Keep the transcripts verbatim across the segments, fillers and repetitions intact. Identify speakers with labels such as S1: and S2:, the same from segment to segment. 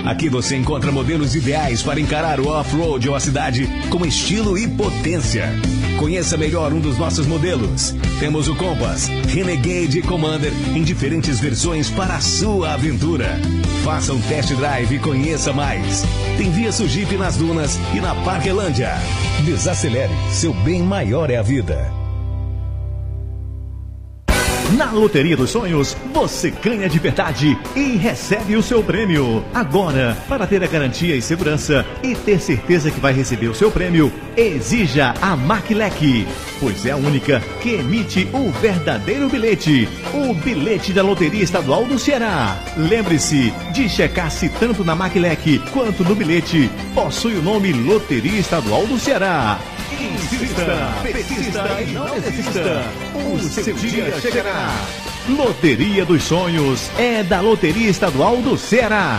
S1: Aqui você encontra modelos ideais para encarar o off-road ou a cidade com estilo e potência. Conheça melhor um dos nossos modelos. Temos o Compass, Renegade e Commander em diferentes versões para a sua aventura. Faça um test drive e conheça mais. Tem Via Jeep nas Dunas e na Parquelândia. Desacelere, seu bem maior é a vida.
S2: Na Loteria dos Sonhos, você ganha de verdade e recebe o seu prêmio. Agora, para ter a garantia e segurança e ter certeza que vai receber o seu prêmio, exija a Maclec, pois é a única que emite o verdadeiro bilhete, o bilhete da Loteria Estadual do Ceará. Lembre-se de checar se tanto na Maclec quanto no bilhete possui o nome Loteria Estadual do Ceará. Insista, persista e não desista. O seu dia chegará. Loteria dos Sonhos é da Loteria Estadual do Ceará.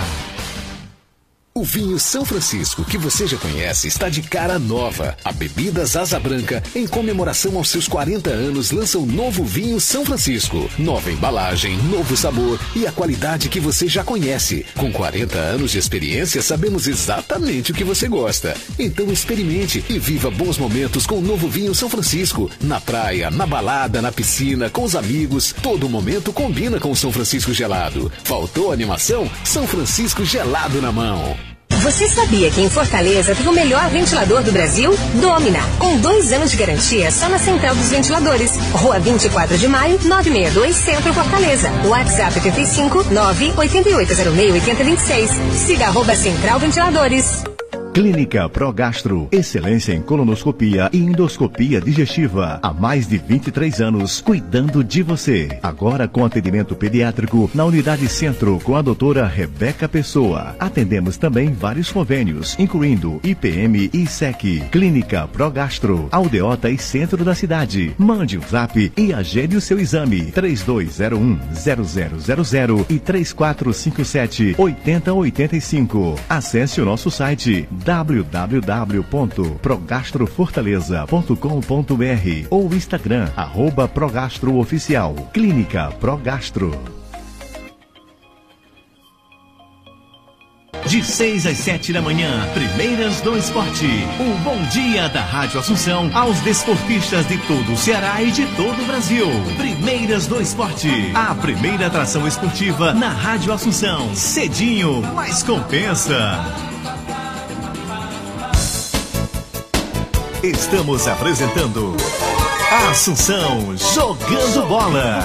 S1: O vinho São Francisco, que você já conhece, está de cara nova. A Bebidas Asa Branca, em comemoração aos seus quarenta anos, lança um novo vinho São Francisco. Nova embalagem, novo sabor e a qualidade que você já conhece. Com quarenta anos de experiência, sabemos exatamente o que você gosta. Então experimente e viva bons momentos com o novo vinho São Francisco. Na praia, na balada, na piscina, com os amigos. Todo momento combina com o São Francisco gelado. Faltou animação? São Francisco gelado na mão.
S3: Você sabia que em Fortaleza tem o melhor ventilador do Brasil? Domina, com dois anos de garantia só na Central dos Ventiladores. Rua vinte e quatro de maio, novecentos e sessenta e dois, Centro Fortaleza. WhatsApp oitenta e cinco, nove oito oito zero seis, oito zero dois seis. Siga arroba Central Ventiladores.
S2: Clínica Progastro, excelência em colonoscopia e endoscopia digestiva. Há mais de vinte e três anos, cuidando de você. Agora com atendimento pediátrico na Unidade Centro com a doutora Rebeca Pessoa. Atendemos também vários convênios, incluindo I P M e S E C. Clínica Progastro, Aldeota e Centro da cidade. Mande um zap e agende o seu exame. três dois zero um, zero zero zero zero e três quatro cinco sete, oito zero oito cinco. Acesse o nosso site w w w ponto progastrofortaleza ponto com ponto b r ou Instagram, arroba Progastro Oficial. Clínica Progastro. De seis às sete da manhã, Primeiras do Esporte. Um bom dia da Rádio Assunção aos desportistas de todo o Ceará e de todo o Brasil. Primeiras do Esporte, a primeira atração esportiva na Rádio Assunção. Cedinho, mas compensa. Estamos apresentando Assunção Jogando Bola.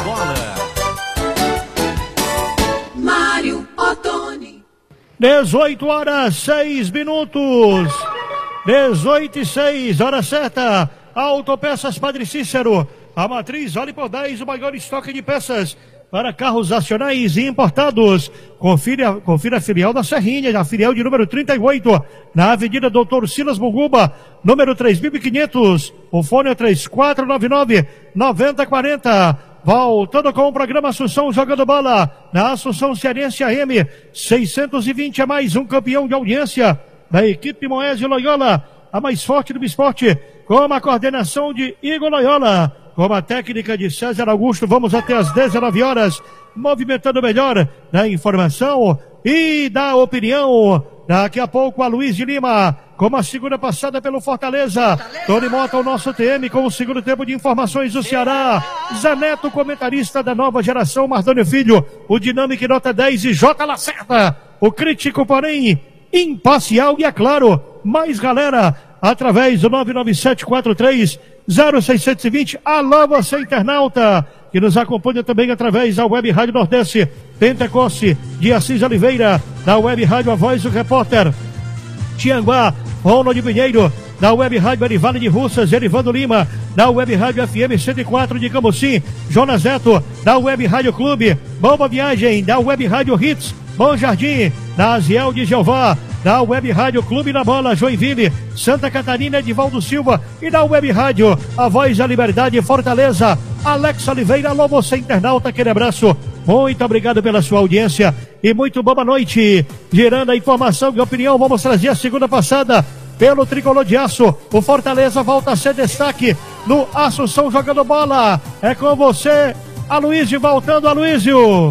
S4: Mário Ottoni.
S5: dezoito horas, seis minutos. dezoito e seis, hora certa. Autopeças Padre Cícero. A matriz vale por dez, o maior estoque de peças para carros nacionais e importados. Confira, confira a filial da Serrinha, a filial de número trinta e oito, na Avenida Doutor Silas Muguba, número três mil e quinhentos. O fone é três quatro nove nove, nove zero quatro zero. Voltando com o programa Assunção Jogando Bola, na Assunção Cearense A M seiscentos e vinte, é mais um campeão de audiência da equipe Moésio Loyola, a mais forte do esporte, com a coordenação de Igor Loyola, com a técnica de César Augusto. Vamos até às dezenove horas, movimentando melhor da informação e da opinião. Daqui a pouco a Luiz de Lima, com a segunda passada pelo Fortaleza. Tony Mota, o nosso T M, com o segundo tempo de informações do Ceará. Zé Neto, comentarista da nova geração. Mardônio Filho, o dinâmico nota dez. E J. Lacerda, o crítico, porém imparcial. E é claro, mais galera, através do nove nove sete quatro três zero seis dois zero. Alô, você internauta, que nos acompanha também através da Web Rádio Nordeste, Pentecoste de Assis Oliveira, da Web Rádio A Voz do Repórter, Tianguá, Ronald Pinheiro, da Web Rádio Arivale de Russas, Erivando Lima, da Web Rádio F M cento e quatro de Camocim, Jonas Neto, da Web Rádio Clube, Bomba Viagem, da Web Rádio Hits, Bom Jardim, da Aziel de Jeová, da Web Rádio Clube na Bola, Joinville, Santa Catarina, Edivaldo Silva, e da Web Rádio A Voz da Liberdade, Fortaleza, Alex Oliveira. Alô, você internauta, aquele abraço, muito obrigado pela sua audiência e muito boa noite. Gerando a informação e opinião, vamos trazer a segunda passada pelo Tricolor de Aço. O Fortaleza volta a ser destaque no Assunção Jogando Bola. É com você, Aloysio, voltando, Aloysio.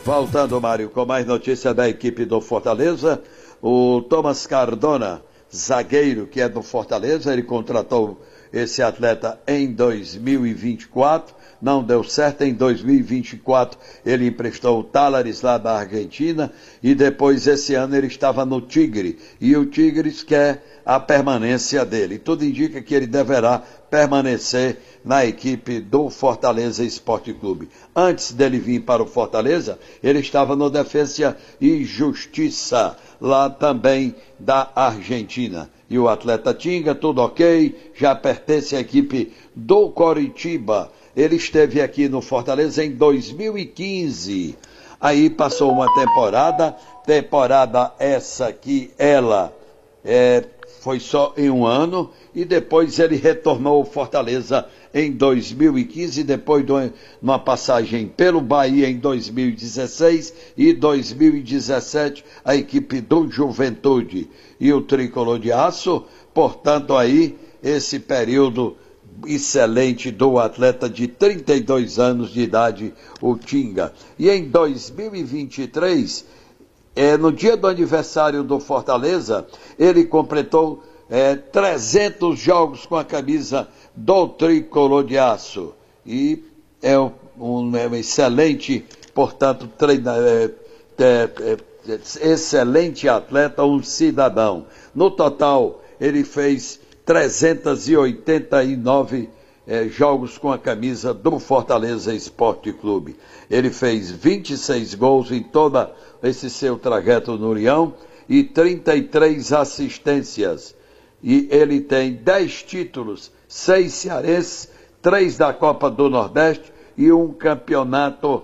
S6: Voltando, Mário, com mais notícia da equipe do Fortaleza, o Thomas Cardona, zagueiro que é do Fortaleza, ele contratou esse atleta em dois mil e vinte e quatro, não deu certo, em dois mil e vinte e quatro ele emprestou o Talares lá da Argentina e depois esse ano ele estava no Tigre e o Tigres quer a permanência dele. Tudo indica que ele deverá permanecer na equipe do Fortaleza Esporte Clube. Antes dele vir para o Fortaleza, ele estava no Defensa e Justiça, lá também da Argentina. E o atleta Tinga, tudo ok, já pertence à equipe do Coritiba. Ele esteve aqui no Fortaleza em dois mil e quinze. Aí passou uma temporada, temporada essa que ela é, foi só em um ano, e depois ele retornou ao Fortaleza em dois mil e quinze, depois de uma passagem pelo Bahia em dois mil e dezesseis e dois mil e dezessete, a equipe do Juventude. E o Tricolor de Aço, portanto aí, esse período excelente do atleta de trinta e dois anos de idade, o Tinga. E em dois mil e vinte e três, é, no dia do aniversário do Fortaleza, ele completou é, trezentos jogos com a camisa do Tricolor de Aço. E é um, um, é um excelente, portanto, treina, é, é, é, excelente atleta, um cidadão. No total, ele fez trezentos e oitenta e nove eh, jogos com a camisa do Fortaleza Esporte Clube. Ele fez vinte e seis gols em todo esse seu trajeto no União e trinta e três assistências. E ele tem dez títulos, seis cearenses, três da Copa do Nordeste e um campeonato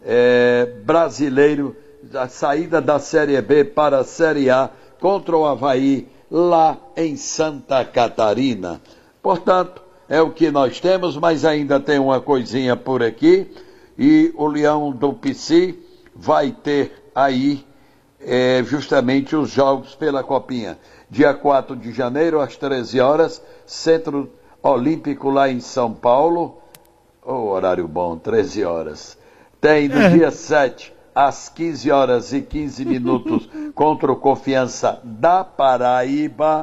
S6: eh, brasileiro, a saída da Série B para a Série A contra o Avaí, lá em Santa Catarina. Portanto, é o que nós temos, mas ainda tem uma coisinha por aqui, e o Leão do Pici vai ter aí é, justamente os jogos pela Copinha. Dia quatro de janeiro, às treze horas, Centro Olímpico lá em São Paulo. Oh, horário bom, treze horas. Tem no é. dia sete, às quinze horas e quinze minutos, contra o Confiança da Paraíba.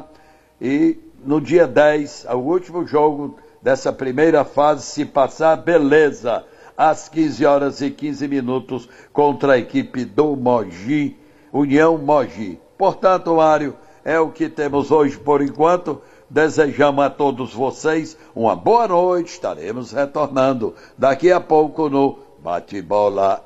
S6: E no dia dez, o último jogo dessa primeira fase, se passar, beleza, às quinze horas e quinze minutos, contra a equipe do Mogi, União Mogi. Portanto, Mário, é o que temos hoje por enquanto. Desejamos a todos vocês uma boa noite. Estaremos retornando daqui a pouco no Bate-Bola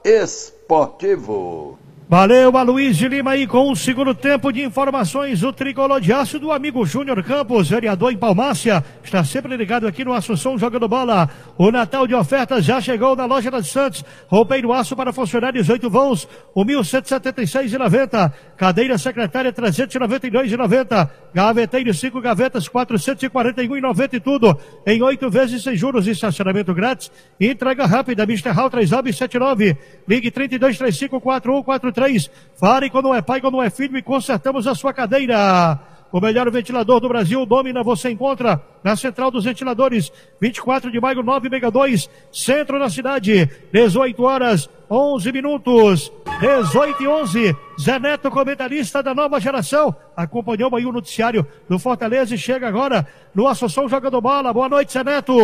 S6: Esportivo.
S5: Valeu, Aloysio Lima aí com o segundo tempo de informações. O Tricolor de Aço do amigo Júnior Campos, vereador em Palmácia, está sempre ligado aqui no Assunção jogando bola. O Natal de ofertas já chegou na loja das Santos. Roupeiro aço para funcionários, oito vãos, o mil cento e setenta e seis reais e noventa centavos. Cadeira secretária, trezentos e noventa e dois reais e noventa centavos. Gaveteiro, cinco gavetas, quatrocentos e quarenta e um reais e noventa centavos e tudo em oito vezes sem juros. Estacionamento grátis. Entrega rápida, mister Hall três nove sete nove. Ligue trinta e dois, trinta e cinco, quarenta e um quarenta e três. Fale quando é pai, quando é filho, e consertamos a sua cadeira. O melhor ventilador do Brasil, Domina, você encontra na Central dos Ventiladores, vinte e quatro de maio, nove sessenta e dois, centro da cidade, dezoito horas, onze minutos, dezoito e onze. Zé Neto, comentarista da nova geração, acompanhou aí o noticiário do Fortaleza e chega agora no Assunção jogando bola. Boa noite, Zé Neto.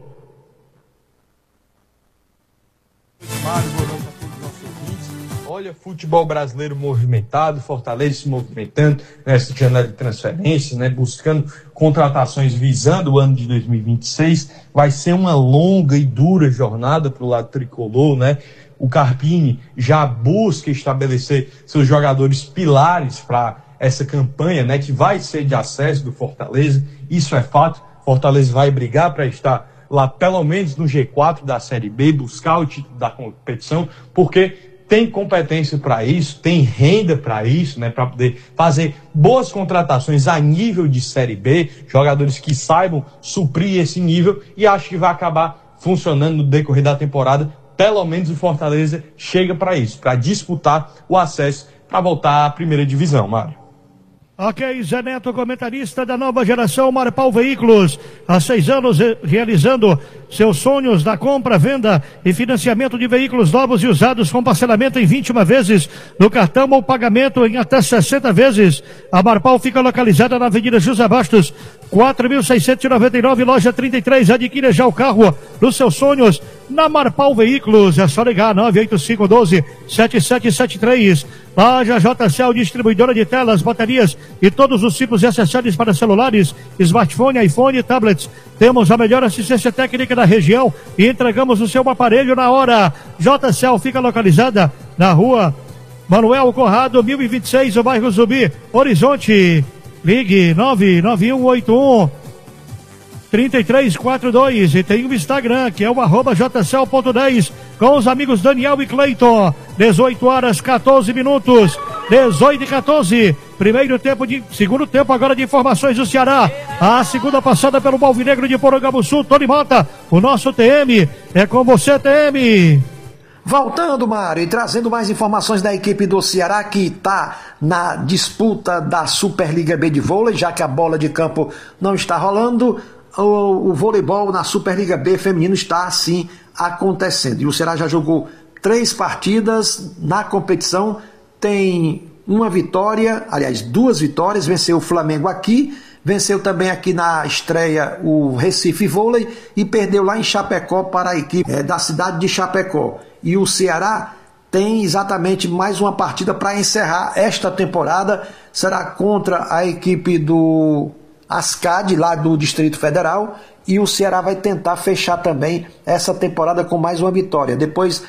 S7: Mário, boa noite a todos os nossos ouvintes. Olha, futebol brasileiro movimentado, Fortaleza se movimentando nessa janela de transferência, né, buscando contratações visando o ano de dois mil e vinte e seis. Vai ser uma longa e dura jornada para o lado tricolor, né? O Carpini já busca estabelecer seus jogadores pilares para essa campanha, né, que vai ser de acesso do Fortaleza. Isso é fato. Fortaleza vai brigar para estar lá pelo menos no G quatro da Série B, buscar o título da competição, porque tem competência para isso, tem renda para isso, né, para poder fazer boas contratações a nível de Série B, jogadores que saibam suprir esse nível, e acho que vai acabar funcionando no decorrer da temporada. Pelo menos o Fortaleza chega para isso, para disputar o acesso, para voltar à primeira divisão, Mário.
S5: Ok, Zé Neto, comentarista da nova geração Marpal Veículos. Há seis anos realizando seus sonhos da compra, venda e financiamento de veículos novos e usados com parcelamento em vinte e uma vezes no cartão ou pagamento em até sessenta vezes. A Marpal fica localizada na Avenida José Bastos, quatro mil seiscentos e noventa e nove, loja trinta e três. Adquira já o carro dos seus sonhos na Marpal Veículos. É só ligar nove oito cinco um dois sete sete sete três. Loja J C L, distribuidora de telas, baterias e todos os tipos de acessórios para celulares, smartphone, iPhone e tablets. Temos a melhor assistência técnica da região e entregamos o seu aparelho na hora. J C L fica localizada na rua Manuel Conrado, mil e vinte e seis, o bairro Zumbi, Horizonte. Ligue nove nove um oito um três três quatro dois e tem o Instagram, que é o arroba J C L ponto dez, com os amigos Daniel e Cleiton. dezoito horas, quatorze minutos, dezoito e quatorze. Primeiro tempo de, segundo tempo agora de informações do Ceará. A segunda passada pelo Alvinegro de Porangabuçu, Tony Mota, o nosso T M. É com você, T M.
S8: Voltando, Mário, e trazendo mais informações da equipe do Ceará, que está na disputa da Superliga B de vôlei, já que a bola de campo não está rolando. O, o voleibol na Superliga B feminino está assim acontecendo. E o Ceará já jogou três partidas na competição, tem uma vitória, aliás, duas vitórias, venceu o Flamengo aqui, venceu também aqui na estreia o Recife Vôlei e perdeu lá em Chapecó para a equipe é, da cidade de Chapecó. E o Ceará tem exatamente mais uma partida para encerrar esta temporada, será contra a equipe do Ascad, lá do Distrito Federal, e o Ceará vai tentar fechar também essa temporada com mais uma vitória. Depois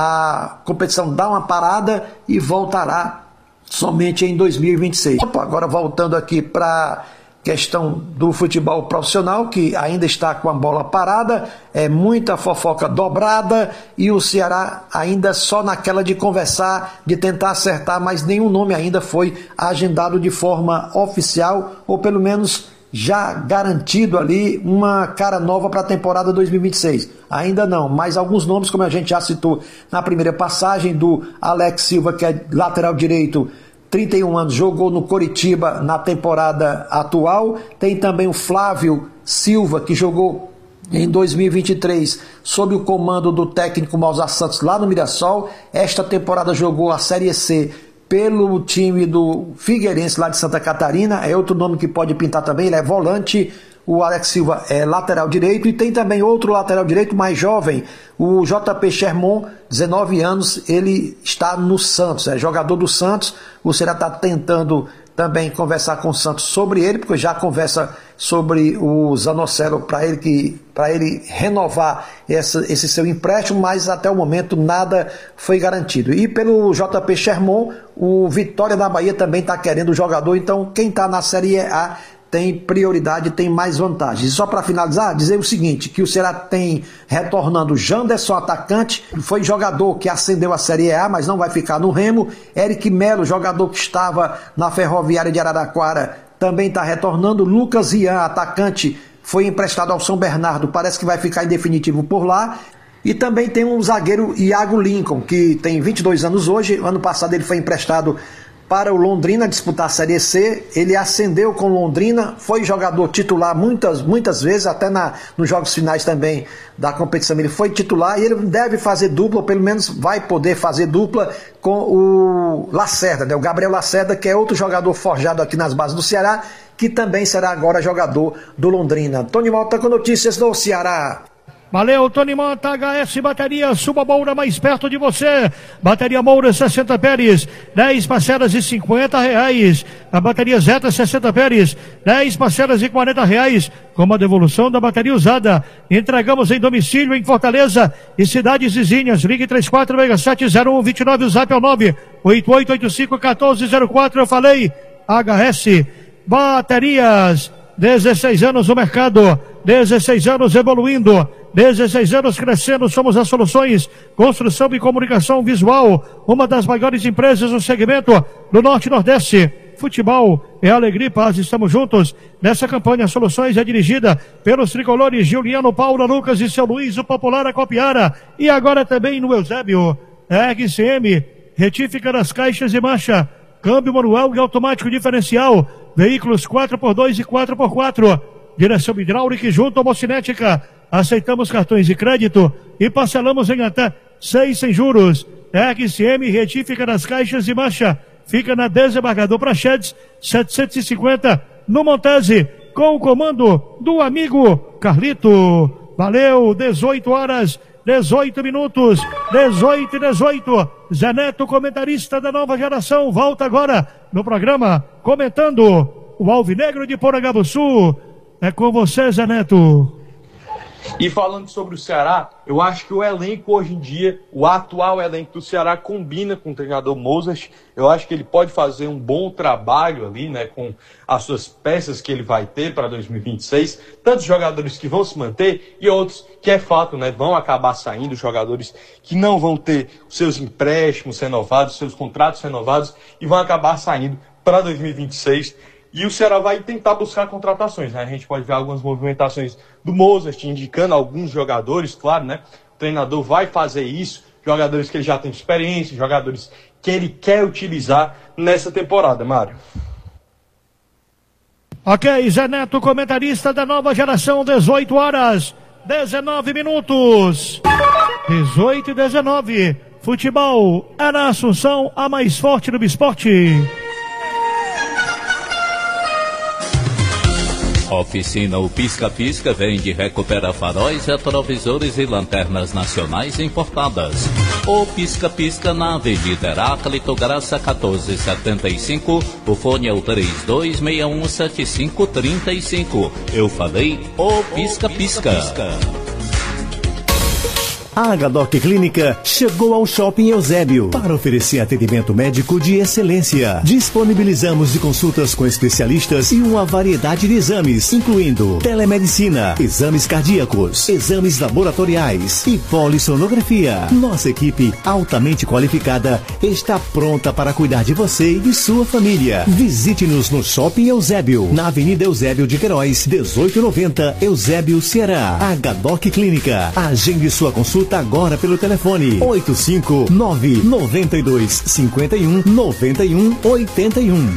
S8: a competição dá uma parada e voltará somente em dois mil e vinte e seis. Opa, agora voltando aqui para questão do futebol profissional, que ainda está com a bola parada, é muita fofoca dobrada e o Ceará ainda só naquela de conversar, de tentar acertar, mas nenhum nome ainda foi agendado de forma oficial, ou pelo menos já garantido ali uma cara nova para a temporada dois mil e vinte e seis. Ainda não, mas alguns nomes, como a gente já citou na primeira passagem, do Alex Silva, que é lateral direito, trinta e um anos, jogou no Coritiba na temporada atual. Tem também o Flávio Silva, que jogou em dois mil e vinte e três sob o comando do técnico Mozart Santos lá no Mirassol. Esta temporada jogou a Série C pelo time do Figueirense lá de Santa Catarina. É outro nome que pode pintar também, ele é volante. O Alex Silva é lateral direito, e tem também outro lateral direito mais jovem, o J P Sherman, dezenove anos, ele está no Santos, é jogador do Santos. O Ceará está tentando também conversar com o Santos sobre ele, porque já conversa sobre o Zanocelo para ele, que, para ele renovar essa, esse seu empréstimo, mas até o momento nada foi garantido. E pelo J P Sherman, o Vitória da Bahia também está querendo o jogador, então quem está na Série A tem prioridade, tem mais vantagens. E só para finalizar, dizer o seguinte, que o Ceará tem retornando Janderson, atacante, foi jogador que ascendeu a Série A, mas não vai ficar no Remo. Eric Melo, jogador que estava na Ferroviária de Araraquara, também está retornando. Lucas Rian, atacante, foi emprestado ao São Bernardo, parece que vai ficar em definitivo por lá. E também tem um zagueiro, Iago Lincoln, que tem vinte e dois anos hoje. Ano passado ele foi emprestado para o Londrina disputar a Série C, ele ascendeu com Londrina, foi jogador titular muitas, muitas vezes, até na, nos jogos finais também da competição ele foi titular, e ele deve fazer dupla, ou pelo menos vai poder fazer dupla com o Lacerda, né? O Gabriel Lacerda, que é outro jogador forjado aqui nas bases do Ceará, que também será agora jogador do Londrina. Tony Malta com notícias do Ceará.
S5: Valeu, Tony Mota, H S Bateria, suba Moura mais perto de você. Bateria Moura sessenta Pérez, dez parcelas de cinquenta reais. A bateria Zeta sessenta Pérez, dez parcelas de quarenta reais, com a devolução da bateria usada. Entregamos em domicílio em Fortaleza e cidades vizinhas. Ligue três quatro seis sete zero um dois nove, o zap é o nove oito oito oito cinco um quatro zero quatro. Eu falei, H S Baterias, dezesseis anos no mercado, dezesseis anos evoluindo, dezesseis anos crescendo. Somos as Soluções Construção e Comunicação Visual, uma das maiores empresas no segmento do Norte e Nordeste. Futebol é alegria e paz, estamos juntos nessa campanha. Soluções é dirigida pelos tricolores Juliano, Paulo, Lucas e seu Luiz, o popular Acopiara, e agora também no Eusébio. R C M, retífica das caixas e marcha, câmbio manual e automático diferencial, veículos quatro por dois e quatro por quatro, direção hidráulica e junto à mocinética. Aceitamos cartões de crédito e parcelamos em até seis sem juros. X M retífica nas caixas de marcha. Fica na Desembargador Praxedes, setecentos e cinquenta, no Montese, com o comando do amigo Carlito. Valeu, dezoito horas, dezoito minutos, dezoito e dezoito. Zé Neto, comentarista da nova geração, volta agora no programa, comentando o Alvinegro de Porangabuçu. É com você, Zé Neto.
S7: E falando sobre o Ceará, eu acho que o elenco hoje em dia, o atual elenco do Ceará combina com o treinador Mozart. Eu acho que ele pode fazer um bom trabalho ali, né, com as suas peças que ele vai ter para dois mil e vinte e seis. Tantos jogadores que vão se manter e outros que é fato, né, vão acabar saindo, jogadores que não vão ter os seus empréstimos renovados, seus contratos renovados e vão acabar saindo para dois mil e vinte e seis. E o Ceará vai tentar buscar contratações, né? A gente pode ver algumas movimentações do Mozart, indicando alguns jogadores, claro, né? O treinador vai fazer isso, jogadores que ele já tem experiência, jogadores que ele quer utilizar nessa temporada, Mário.
S5: Ok, Zé Neto, comentarista da nova geração, dezoito horas, dezenove minutos. dezoito e dezenove. Futebol é na Assunção, a mais forte do esporte.
S9: Oficina O Pisca Pisca vende e recupera faróis, retrovisores e lanternas nacionais importadas. O Pisca Pisca na Avenida Heráclito Graça quatorze setenta e cinco. O fone é o três dois seis um sete cinco três cinco. Eu falei O Pisca Pisca.
S2: A Agadoc Clínica chegou ao Shopping Eusébio para oferecer atendimento médico de excelência. Disponibilizamos de consultas com especialistas e uma variedade de exames, incluindo telemedicina, exames cardíacos, exames laboratoriais e polissonografia. Nossa equipe altamente qualificada está pronta para cuidar de você e de sua família. Visite-nos no Shopping Eusébio, na Avenida Eusébio de Queiroz, dezoito noventa, Eusébio, Ceará. Agadoc Clínica. Agende sua consulta agora pelo telefone oito cinco nove nove dois cinco um nove um oito um.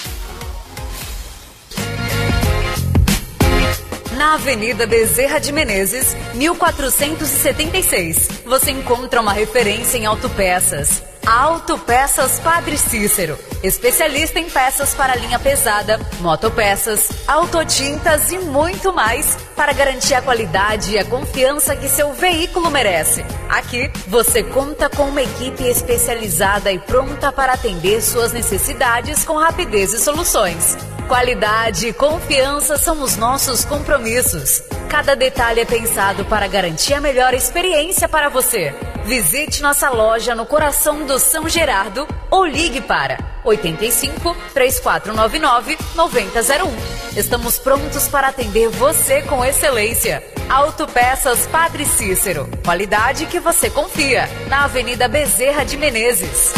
S10: Na Avenida Bezerra de Menezes, mil quatrocentos e setenta e seis, você encontra uma referência em autopeças. Autopeças Padre Cícero, especialista em peças para linha pesada, motopeças, autotintas e muito mais, para garantir a qualidade e a confiança que seu veículo merece. Aqui, você conta com uma equipe especializada e pronta para atender suas necessidades com rapidez e soluções. Qualidade e confiança são os nossos compromissos. Cada detalhe é pensado para garantir a melhor experiência para você. Visite nossa loja no coração do São Gerardo ou ligue para oito cinco, três quatro nove nove, nove zero zero um. Estamos prontos para atender você com excelência. Autopeças Padre Cícero. Qualidade que você confia. Na Avenida Bezerra de Menezes.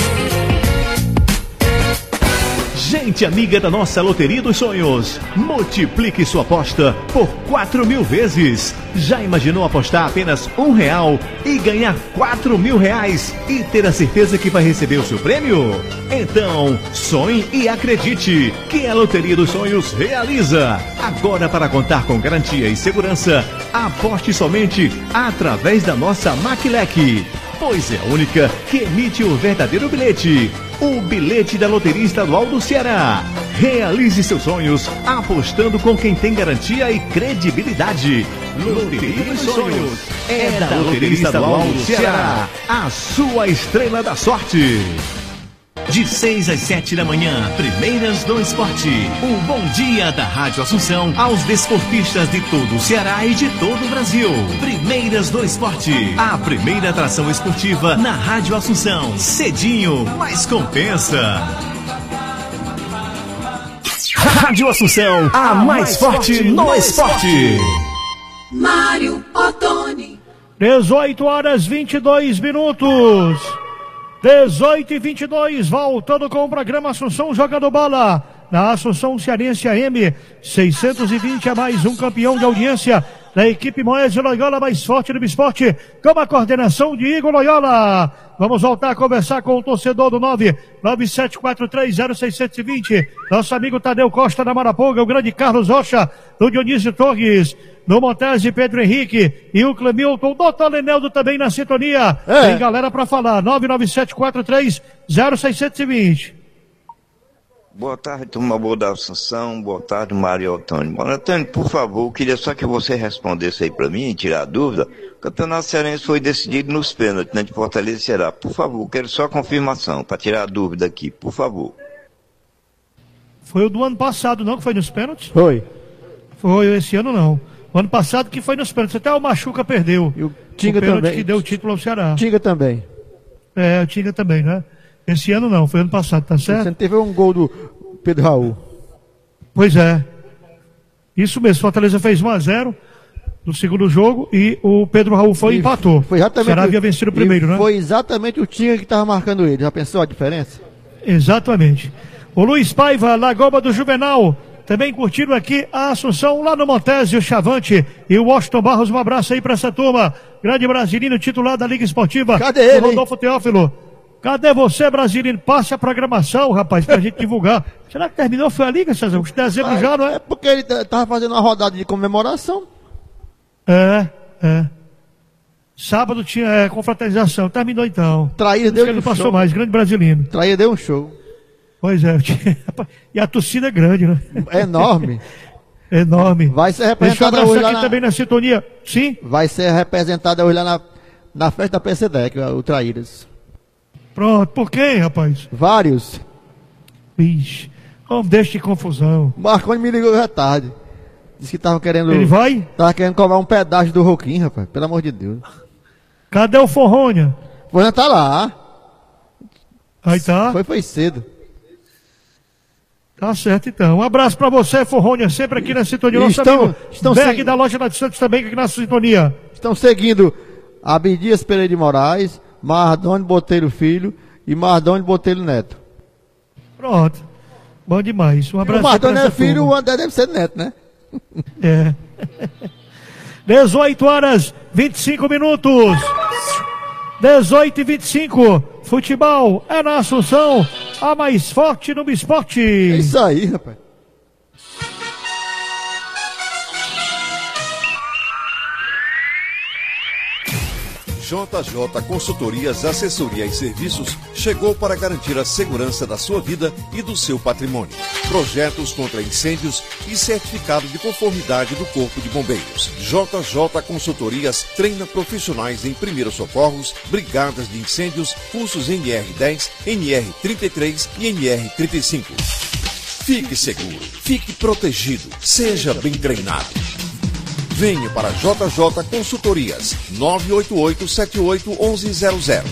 S2: Gente amiga da nossa Loteria dos Sonhos, multiplique sua aposta por quatro mil vezes. Já imaginou apostar apenas um real e ganhar quatro mil reais e ter a certeza que vai receber o seu prêmio? Então, sonhe e acredite que a Loteria dos Sonhos realiza. Agora, para contar com garantia e segurança, aposte somente através da nossa Maquilec, pois é a única que emite o verdadeiro bilhete. O bilhete da Loteria Estadual do Ceará. Realize seus sonhos apostando com quem tem garantia e credibilidade. Loteria dos Sonhos é da Loteria Estadual do Ceará, a sua estrela da sorte. De seis às sete da manhã, Primeiras do Esporte. Um bom dia da Rádio Assunção aos desportistas de todo o Ceará e de todo o Brasil. Primeiras do Esporte, a primeira atração esportiva na Rádio Assunção. Cedinho, mas compensa. Rádio Assunção, a, a mais, mais forte, forte no esporte. esporte.
S4: Mário Ottoni.
S5: dezoito horas e vinte e dois minutos. dezoito e vinte e dois, voltando com o programa Assunção Jogando Bola. Na Assunção Cearense A M seiscentos e vinte, é mais um campeão de audiência. da equipe Moésio Loyola, mais forte do esporte, com a coordenação de Igor Loyola. Vamos voltar a conversar com o torcedor do nove nove sete quatro três zero seis dois zero, nosso amigo Tadeu Costa da Maraponga, o grande Carlos Rocha, do Dionísio Torres, no Montese Pedro Henrique e o Clemilton, o doutor Leneldo também na sintonia. É. Tem galera para falar, nove nove sete quatro três zero seis dois zero.
S11: Boa tarde, turma boa da Assunção, boa tarde, Mário Antônio. Mário Antônio, por favor, eu queria só que você respondesse aí para mim, tirar a dúvida. O Campeonato Cearense foi decidido nos pênaltis, né, de Fortaleza e Ceará. Por favor, quero só a confirmação, para tirar a dúvida aqui, por favor.
S5: Foi o do ano passado, não, que foi nos pênaltis?
S12: Foi.
S5: Foi, esse ano não. O ano passado que foi nos pênaltis, até o Machuca perdeu.
S12: E o Tinga
S5: o pênalti
S12: também.
S5: Que deu o título ao Ceará.
S12: Tinga também.
S5: É, o Tinga também, né? Esse ano não, foi ano passado, tá certo?
S12: Você teve um gol do Pedro Raul.
S5: Pois é. Isso mesmo, Fortaleza fez um a zero no segundo jogo e o Pedro Raul foi e empatou.
S12: Foi exatamente.
S5: O Ceará havia vencido o primeiro, né?
S12: Foi exatamente o Tinga que estava marcando ele. Já pensou a diferença?
S5: Exatamente. O Luiz Paiva, Lagoba do Juvenal, também curtindo aqui a Assunção lá no Montese, o Chavante e o Washington Barros. Um abraço aí pra essa turma. Grande brasileiro titular da Liga Esportiva.
S12: Cadê ele?
S5: Rodolfo Teófilo. Cadê você, brasileiro? Passe a programação, rapaz, pra gente divulgar. Será que terminou? Foi a Liga, César? Os dezembro já, não é?
S12: É porque ele tava fazendo uma rodada de comemoração.
S5: É, é. Sábado tinha é, confraternização. Terminou então.
S12: Traíra deu um show.
S5: Ele não passou mais, grande brasileiro.
S12: Traíra deu um show.
S5: Pois é. E a torcida é grande, né?
S12: É enorme.
S5: Enorme.
S12: Vai ser
S5: Deixa eu
S12: representada
S5: abraçar
S12: hoje lá
S5: aqui
S12: na...
S5: também na sintonia. Sim?
S12: Vai ser representada hoje lá na, na festa da P C D E C, o Traíras.
S5: Pronto, por quem, rapaz?
S12: Vários.
S5: Vixe, não deixe de confusão.
S12: Marconi me ligou já tarde. Disse que tava querendo...
S5: Ele vai?
S12: Tava querendo cobrar um pedaço do Roquinho, rapaz. Pelo amor de Deus.
S5: Cadê o Forrônia?
S12: Forrônia tá lá.
S5: Aí tá.
S12: Foi, foi cedo.
S5: Tá certo então. Um abraço pra você, Forrônia, sempre aqui na sintonia.
S12: E
S5: Nosso
S12: estão,
S5: amigo
S12: estão
S5: Berg
S12: se...
S5: da loja da Santos também aqui na sintonia.
S12: Estão seguindo Abdias Pereira de Moraes, Mardônio Botelho Filho e Mardônio Botelho Neto.
S5: Pronto. Bom demais. Um abraço.
S12: O Mardônio é filho,
S5: turma.
S12: o André deve ser neto, né?
S5: É. dezoito horas, vinte e cinco minutos. dezoito e vinte e cinco. Futebol é na Assunção, a mais forte no esporte.
S12: É isso aí, rapaz.
S13: J J Consultorias, Assessoria e Serviços chegou para garantir a segurança da sua vida e do seu patrimônio. Projetos contra incêndios e certificado de conformidade do Corpo de Bombeiros. J J Consultorias treina profissionais em primeiros socorros, brigadas de incêndios, cursos N R dez, N R trinta e três e N R trinta e cinco. Fique seguro, fique protegido, seja bem treinado. Venha para J J Consultorias, nove oito oito, sete oito, um um zero zero.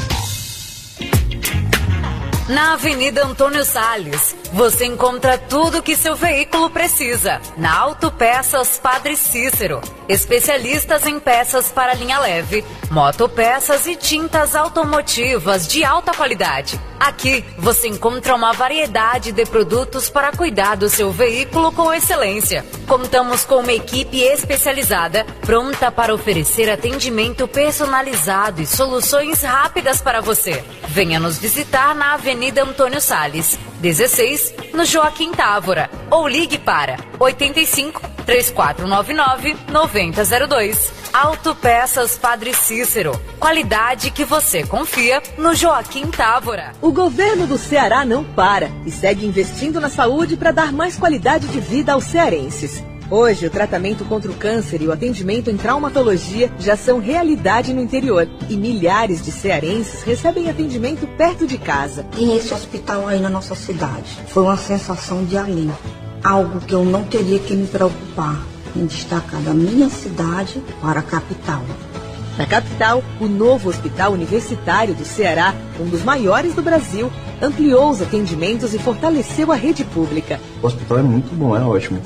S10: Na Avenida Antônio Salles, você encontra tudo que seu veículo precisa. Na Autopeças Padre Cícero, especialistas em peças para linha leve, motopeças e tintas automotivas de alta qualidade. Aqui você encontra uma variedade de produtos para cuidar do seu veículo com excelência. Contamos com uma equipe especializada, pronta para oferecer atendimento personalizado e soluções rápidas para você. Venha nos visitar na Avenida Antônio Salles, dezesseis, no Joaquim Távora, ou ligue para oito cinco, três quatro nove nove, nove zero zero dois. Autopeças Padre Cícero, qualidade que você confia no Joaquim Távora.
S14: O governo do Ceará não para e segue investindo na saúde para dar mais qualidade de vida aos cearenses. Hoje, o tratamento contra o câncer e o atendimento em traumatologia já são realidade no interior. E milhares de cearenses recebem atendimento perto de casa.
S15: Tem esse hospital aí na nossa cidade. Foi uma sensação de alívio. Algo que eu não teria que me preocupar em destacar da minha cidade para a capital.
S14: Na capital, o novo Hospital Universitário do Ceará, um dos maiores do Brasil, ampliou os atendimentos e fortaleceu a rede pública.
S16: O hospital é muito bom, é ótimo, entendeu?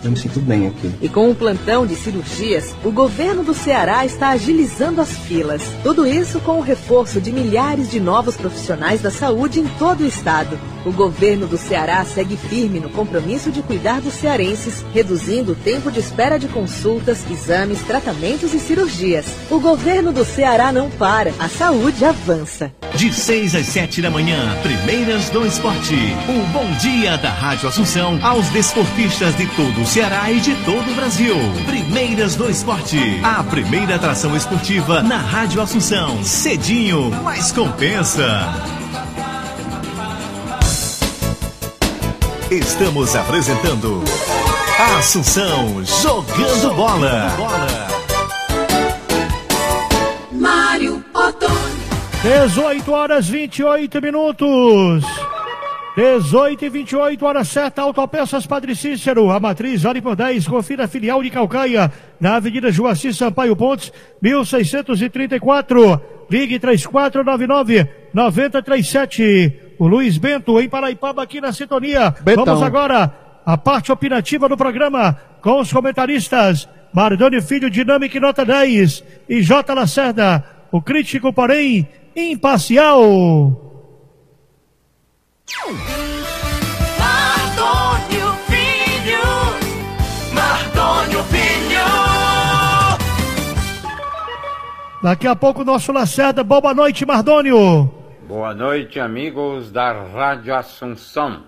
S16: eu me sinto bem aqui.
S14: E com um plantão de cirurgias, o governo do Ceará está agilizando as filas. Tudo isso com o reforço de milhares de novos profissionais da saúde em todo o estado. O governo do Ceará segue firme no compromisso de cuidar dos cearenses, reduzindo o tempo de espera de consultas, exames, tratamentos e cirurgias. O governo do Ceará não para, a saúde avança.
S2: De seis às sete da manhã, Primeiras do Esporte. O bom dia da Rádio Assunção aos desportistas de todo o Ceará e de todo o Brasil. Primeiras do Esporte, a primeira atração esportiva na Rádio Assunção. Cedinho, mas compensa. Estamos apresentando Assunção Jogando Bola.
S4: Mário Ottoni.
S5: dezoito horas e vinte e oito minutos. dezoito e vinte e oito, hora certa, Autopeças Padre Cícero, a matriz vale por dez, confira a filial de Calcaia, na Avenida Joaci Sampaio Pontes, mil seiscentos e trinta e quatro, ligue três quatro nove nove, nove zero três sete. O Luiz Bento em Paraipaba aqui na sintonia.
S12: Betão.
S5: Vamos agora à parte opinativa do programa com os comentaristas Mardoni Filho, Dinâmica Nota dez, e J. Lacerda, o crítico, porém, imparcial.
S4: Mardônio Filho, Mardônio Filho.
S5: Daqui a pouco o nosso Lacerda. Boa noite, Mardônio.
S17: Boa noite, amigos da Rádio Assunção.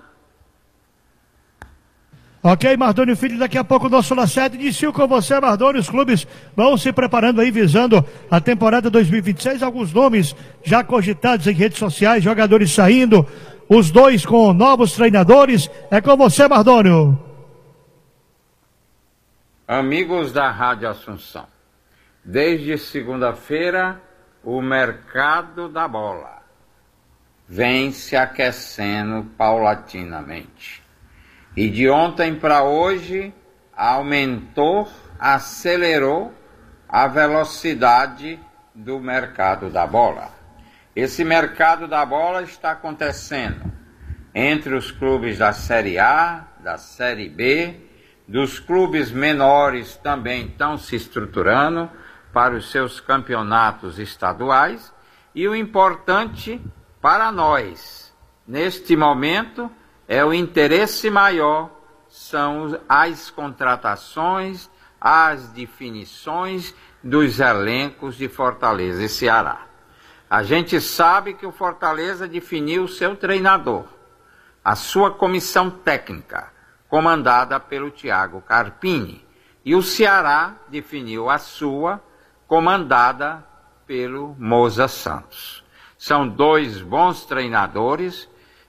S5: Ok, Mardônio Filho, daqui a pouco o nosso Lacerda. Inicio com você, Mardônio. Os clubes vão se preparando aí, visando a temporada dois mil e vinte e seis. Alguns nomes já cogitados em redes sociais, jogadores saindo, os dois com novos treinadores. É com você, Mardônio.
S17: Amigos da Rádio Assunção, desde segunda-feira, o mercado da bola vem se aquecendo paulatinamente. E de ontem para hoje, aumentou, acelerou a velocidade do mercado da bola. Esse mercado da bola está acontecendo entre os clubes da Série A, da Série B, dos clubes menores também estão se estruturando para os seus campeonatos estaduais. E o importante para nós, neste momento, é o interesse maior, são as contratações, as definições dos elencos de Fortaleza e Ceará. A gente sabe que o Fortaleza definiu o seu treinador, a sua comissão técnica, comandada pelo Thiago Carpini, e o Ceará definiu a sua, comandada pelo Moza Santos. São dois bons treinadores,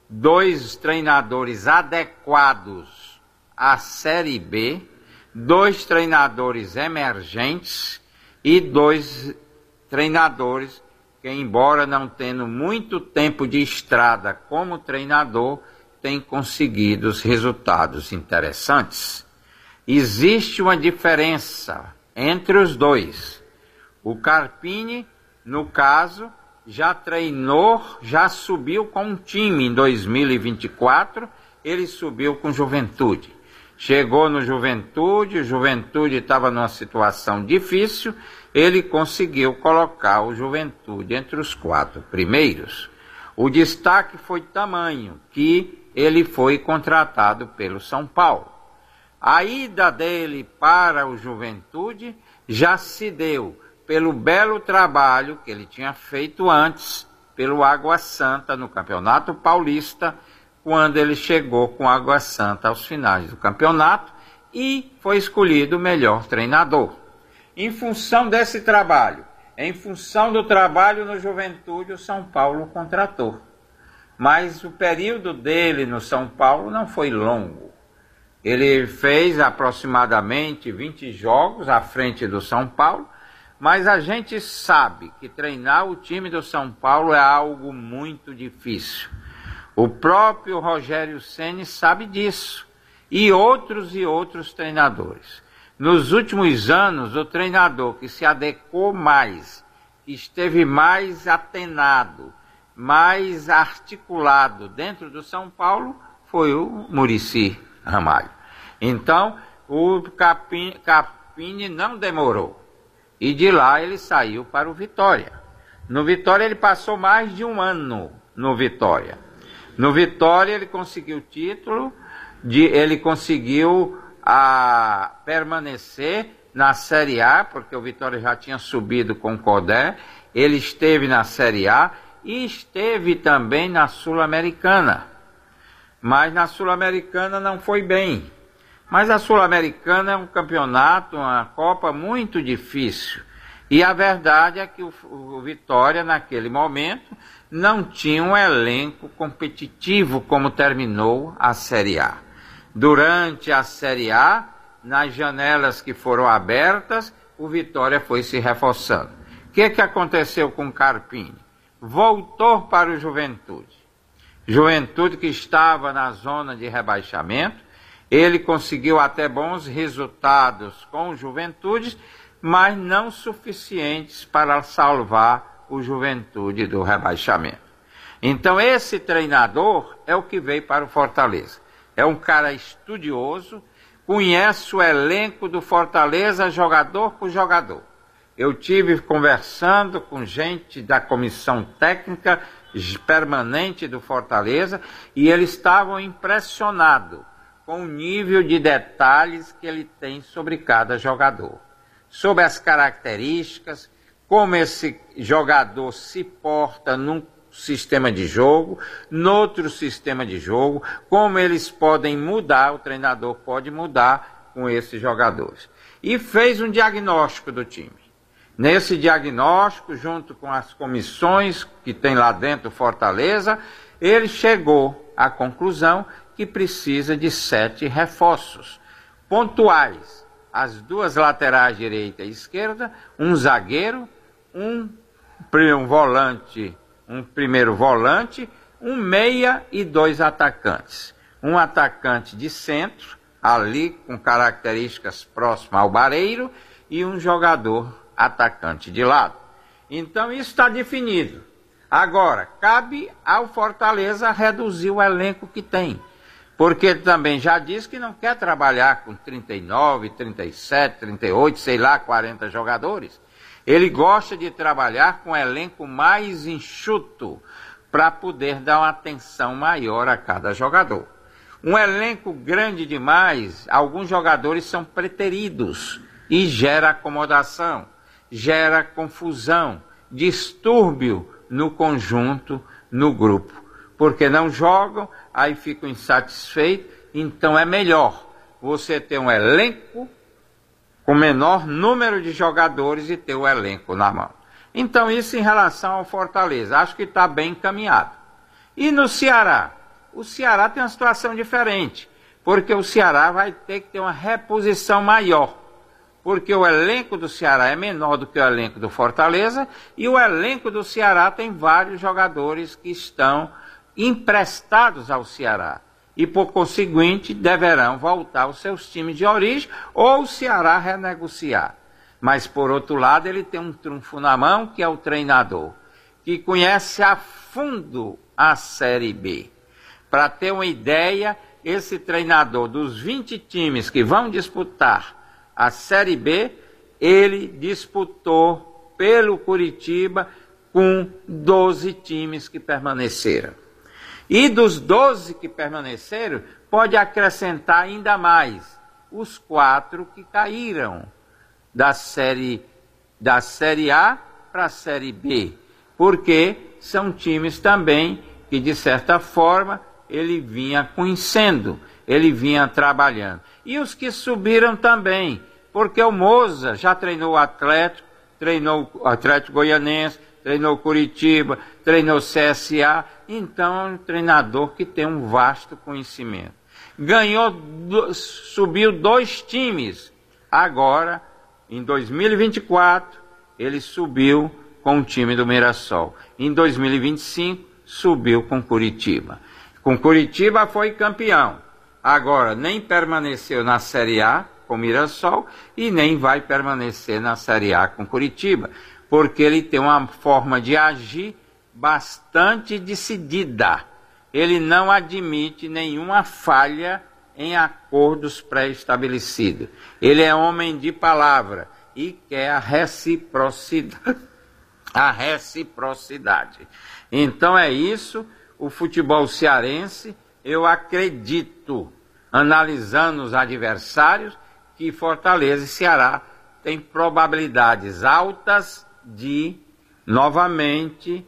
S17: dois treinadores adequados à Série B, dois treinadores emergentes e dois treinadores que, embora não tendo muito tempo de estrada como treinador, têm conseguido resultados interessantes. Existe uma diferença entre os dois. O Carpini, no caso, já treinou, já subiu com um time em dois mil e vinte e quatro, ele subiu com Juventude. Chegou no Juventude, o Juventude estava numa situação difícil, ele conseguiu colocar o Juventude entre os quatro primeiros. O destaque foi tamanho, que ele foi contratado pelo São Paulo. A ida dele para o Juventude já se deu pelo belo trabalho que ele tinha feito antes, pelo Água Santa no Campeonato Paulista, quando ele chegou com Água Santa aos finais do campeonato e foi escolhido o melhor treinador. Em função desse trabalho, em função do trabalho no Juventude, o São Paulo contratou. Mas o período dele no São Paulo não foi longo. Ele fez aproximadamente vinte jogos à frente do São Paulo, mas a gente sabe que treinar o time do São Paulo é algo muito difícil. O próprio Rogério Ceni sabe disso, e outros e outros treinadores. Nos últimos anos, o treinador que se adequou mais, que esteve mais atenado, mais articulado dentro do São Paulo, foi o Muricy Ramalho. Então, o Capini, Capini não demorou. E de lá ele saiu para o Vitória. No Vitória ele passou mais de um ano no Vitória. No Vitória ele conseguiu o título, de, ele conseguiu a, permanecer na Série A, porque o Vitória já tinha subido com o Codé, ele esteve na Série A e esteve também na Sul-Americana. Mas na Sul-Americana não foi bem. Mas a Sul-Americana é um campeonato, uma Copa muito difícil. E a verdade é que o, o Vitória, naquele momento, não tinha um elenco competitivo como terminou a Série A. Durante a Série A, nas janelas que foram abertas, o Vitória foi se reforçando. O que, que aconteceu com o Carpini? Voltou para o Juventude. Juventude que estava na zona de rebaixamento. Ele conseguiu até bons resultados com o Juventude, mas não suficientes para salvar o Juventude do rebaixamento. Então esse treinador é o que veio para o Fortaleza. É um cara estudioso, conhece o elenco do Fortaleza jogador por jogador. Eu tive conversando com gente da comissão técnica permanente do Fortaleza e eles estavam impressionados com o nível de detalhes que ele tem sobre cada jogador. Sobre as características, como esse jogador se porta num sistema de jogo, noutro sistema de jogo, como eles podem mudar, o treinador pode mudar com esses jogadores. E fez um diagnóstico do time. Nesse diagnóstico, junto com as comissões que tem lá dentro do Fortaleza, ele chegou à conclusão que precisa de sete reforços pontuais. As duas laterais, direita e esquerda, um zagueiro, um, um volante, um primeiro volante, um meia e dois atacantes. Um atacante de centro, ali com características próximas ao Bareiro, e um jogador atacante de lado. Então isso está definido. Agora, cabe ao Fortaleza reduzir o elenco que tem. Porque ele também já disse que não quer trabalhar com trinta e nove, trinta e sete, trinta e oito, sei lá, quarenta jogadores. Ele gosta de trabalhar com um elenco mais enxuto para poder dar uma atenção maior a cada jogador. Um elenco grande demais, alguns jogadores são preteridos e gera acomodação, gera confusão, distúrbio no conjunto, no grupo. Porque não jogam, aí ficam insatisfeitos, então é melhor você ter um elenco com menor número de jogadores e ter o elenco na mão. Então isso em relação ao Fortaleza, acho que está bem encaminhado. E no Ceará? O Ceará tem uma situação diferente, porque o Ceará vai ter que ter uma reposição maior, porque o elenco do Ceará é menor do que o elenco do Fortaleza, e o elenco do Ceará tem vários jogadores que estão emprestados ao Ceará e, por conseguinte, deverão voltar aos seus times de origem ou o Ceará renegociar. Mas, por outro lado, ele tem um trunfo na mão, que é o treinador, que conhece a fundo a Série B. Para ter uma ideia, esse treinador, dos vinte times que vão disputar a Série B, ele disputou pelo Curitiba com doze times que permaneceram. E dos doze que permaneceram, pode acrescentar ainda mais os quatro que caíram da série, da série A para a Série B, porque são times também que, de certa forma, ele vinha conhecendo, ele vinha trabalhando. E os que subiram também, porque o Moza já treinou o Atlético, treinou o Atlético Goianense, treinou Curitiba, treinou C S A, então é um treinador que tem um vasto conhecimento. Ganhou, subiu dois times. Agora, em dois mil e vinte e quatro, ele subiu com o time do Mirassol. Em dois mil e vinte e cinco, subiu com Curitiba. Com Curitiba foi campeão. Agora, nem permaneceu na Série A com Mirassol e nem vai permanecer na Série A com Curitiba, porque ele tem uma forma de agir bastante decidida. Ele não admite nenhuma falha em acordos pré-estabelecidos. Ele é homem de palavra e quer a reciprocidade. A reciprocidade. Então é isso, o futebol cearense, eu acredito, analisando os adversários, que Fortaleza e Ceará têm probabilidades altas de novamente,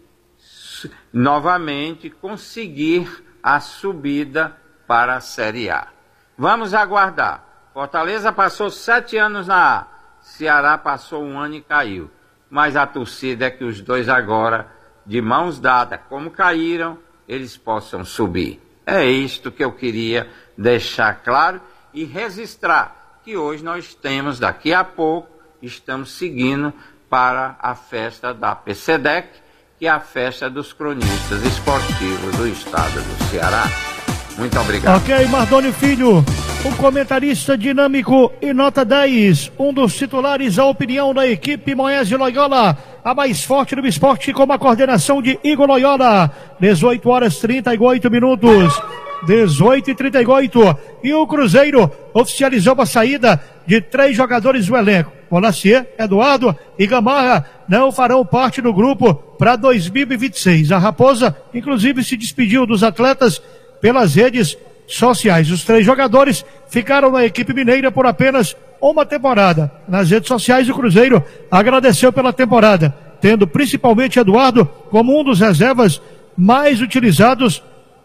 S17: novamente conseguir a subida para a Série A. Vamos aguardar. Fortaleza passou sete anos na A, Ceará passou um ano e caiu. Mas a torcida é que os dois agora, de mãos dadas, como caíram, eles possam subir. É isto que eu queria deixar claro e registrar que hoje nós temos, daqui a pouco, estamos seguindo para a festa da P C D E C, que é a festa dos cronistas esportivos do estado do Ceará. Muito obrigado.
S5: Ok, Mardônio Filho, um comentarista dinâmico e nota dez, um dos titulares, a opinião da equipe Moés de Loyola, a mais forte do esporte, com a coordenação de Igor Loyola. dezoito horas e trinta e oito minutos. dezoito e trinta e oito. E o Cruzeiro oficializou a saída de três jogadores do elenco. Bolacier, Eduardo e Gamarra não farão parte do grupo para dois mil e vinte e seis. A Raposa, inclusive, se despediu dos atletas pelas redes sociais. Os três jogadores ficaram na equipe mineira por apenas uma temporada. Nas redes sociais, o Cruzeiro agradeceu pela temporada, tendo principalmente Eduardo como um dos reservas mais utilizados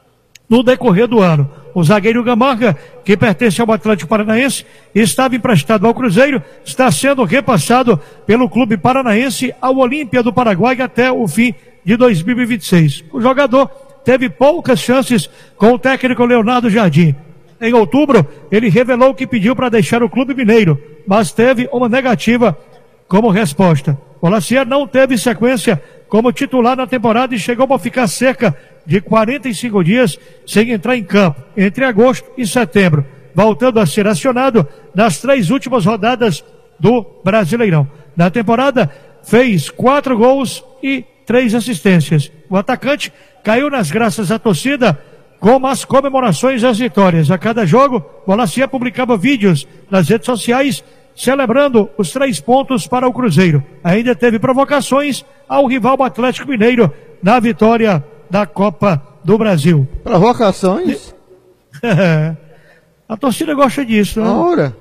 S5: no decorrer do ano. O zagueiro Gamarra, que pertence ao Atlético Paranaense, estava emprestado ao Cruzeiro, está sendo repassado pelo clube paranaense ao Olímpia do Paraguai até o fim de dois mil e vinte e seis. O jogador teve poucas chances com o técnico Leonardo Jardim. Em outubro, ele revelou que pediu para deixar o clube mineiro, mas teve uma negativa como resposta. O Lacier não teve sequência como titular na temporada e chegou a ficar cerca de quarenta e cinco dias sem entrar em campo, entre agosto e setembro, voltando a ser acionado nas três últimas rodadas do Brasileirão. Na temporada, fez quatro gols e três assistências. O atacante caiu nas graças da torcida com as comemorações das vitórias. A cada jogo, Bolacier publicava vídeos nas redes sociais celebrando os três pontos para o Cruzeiro. Ainda teve provocações ao rival Atlético Mineiro na vitória da Copa do Brasil.
S12: Provocações?
S5: É. A torcida gosta disso, né?
S12: Ora.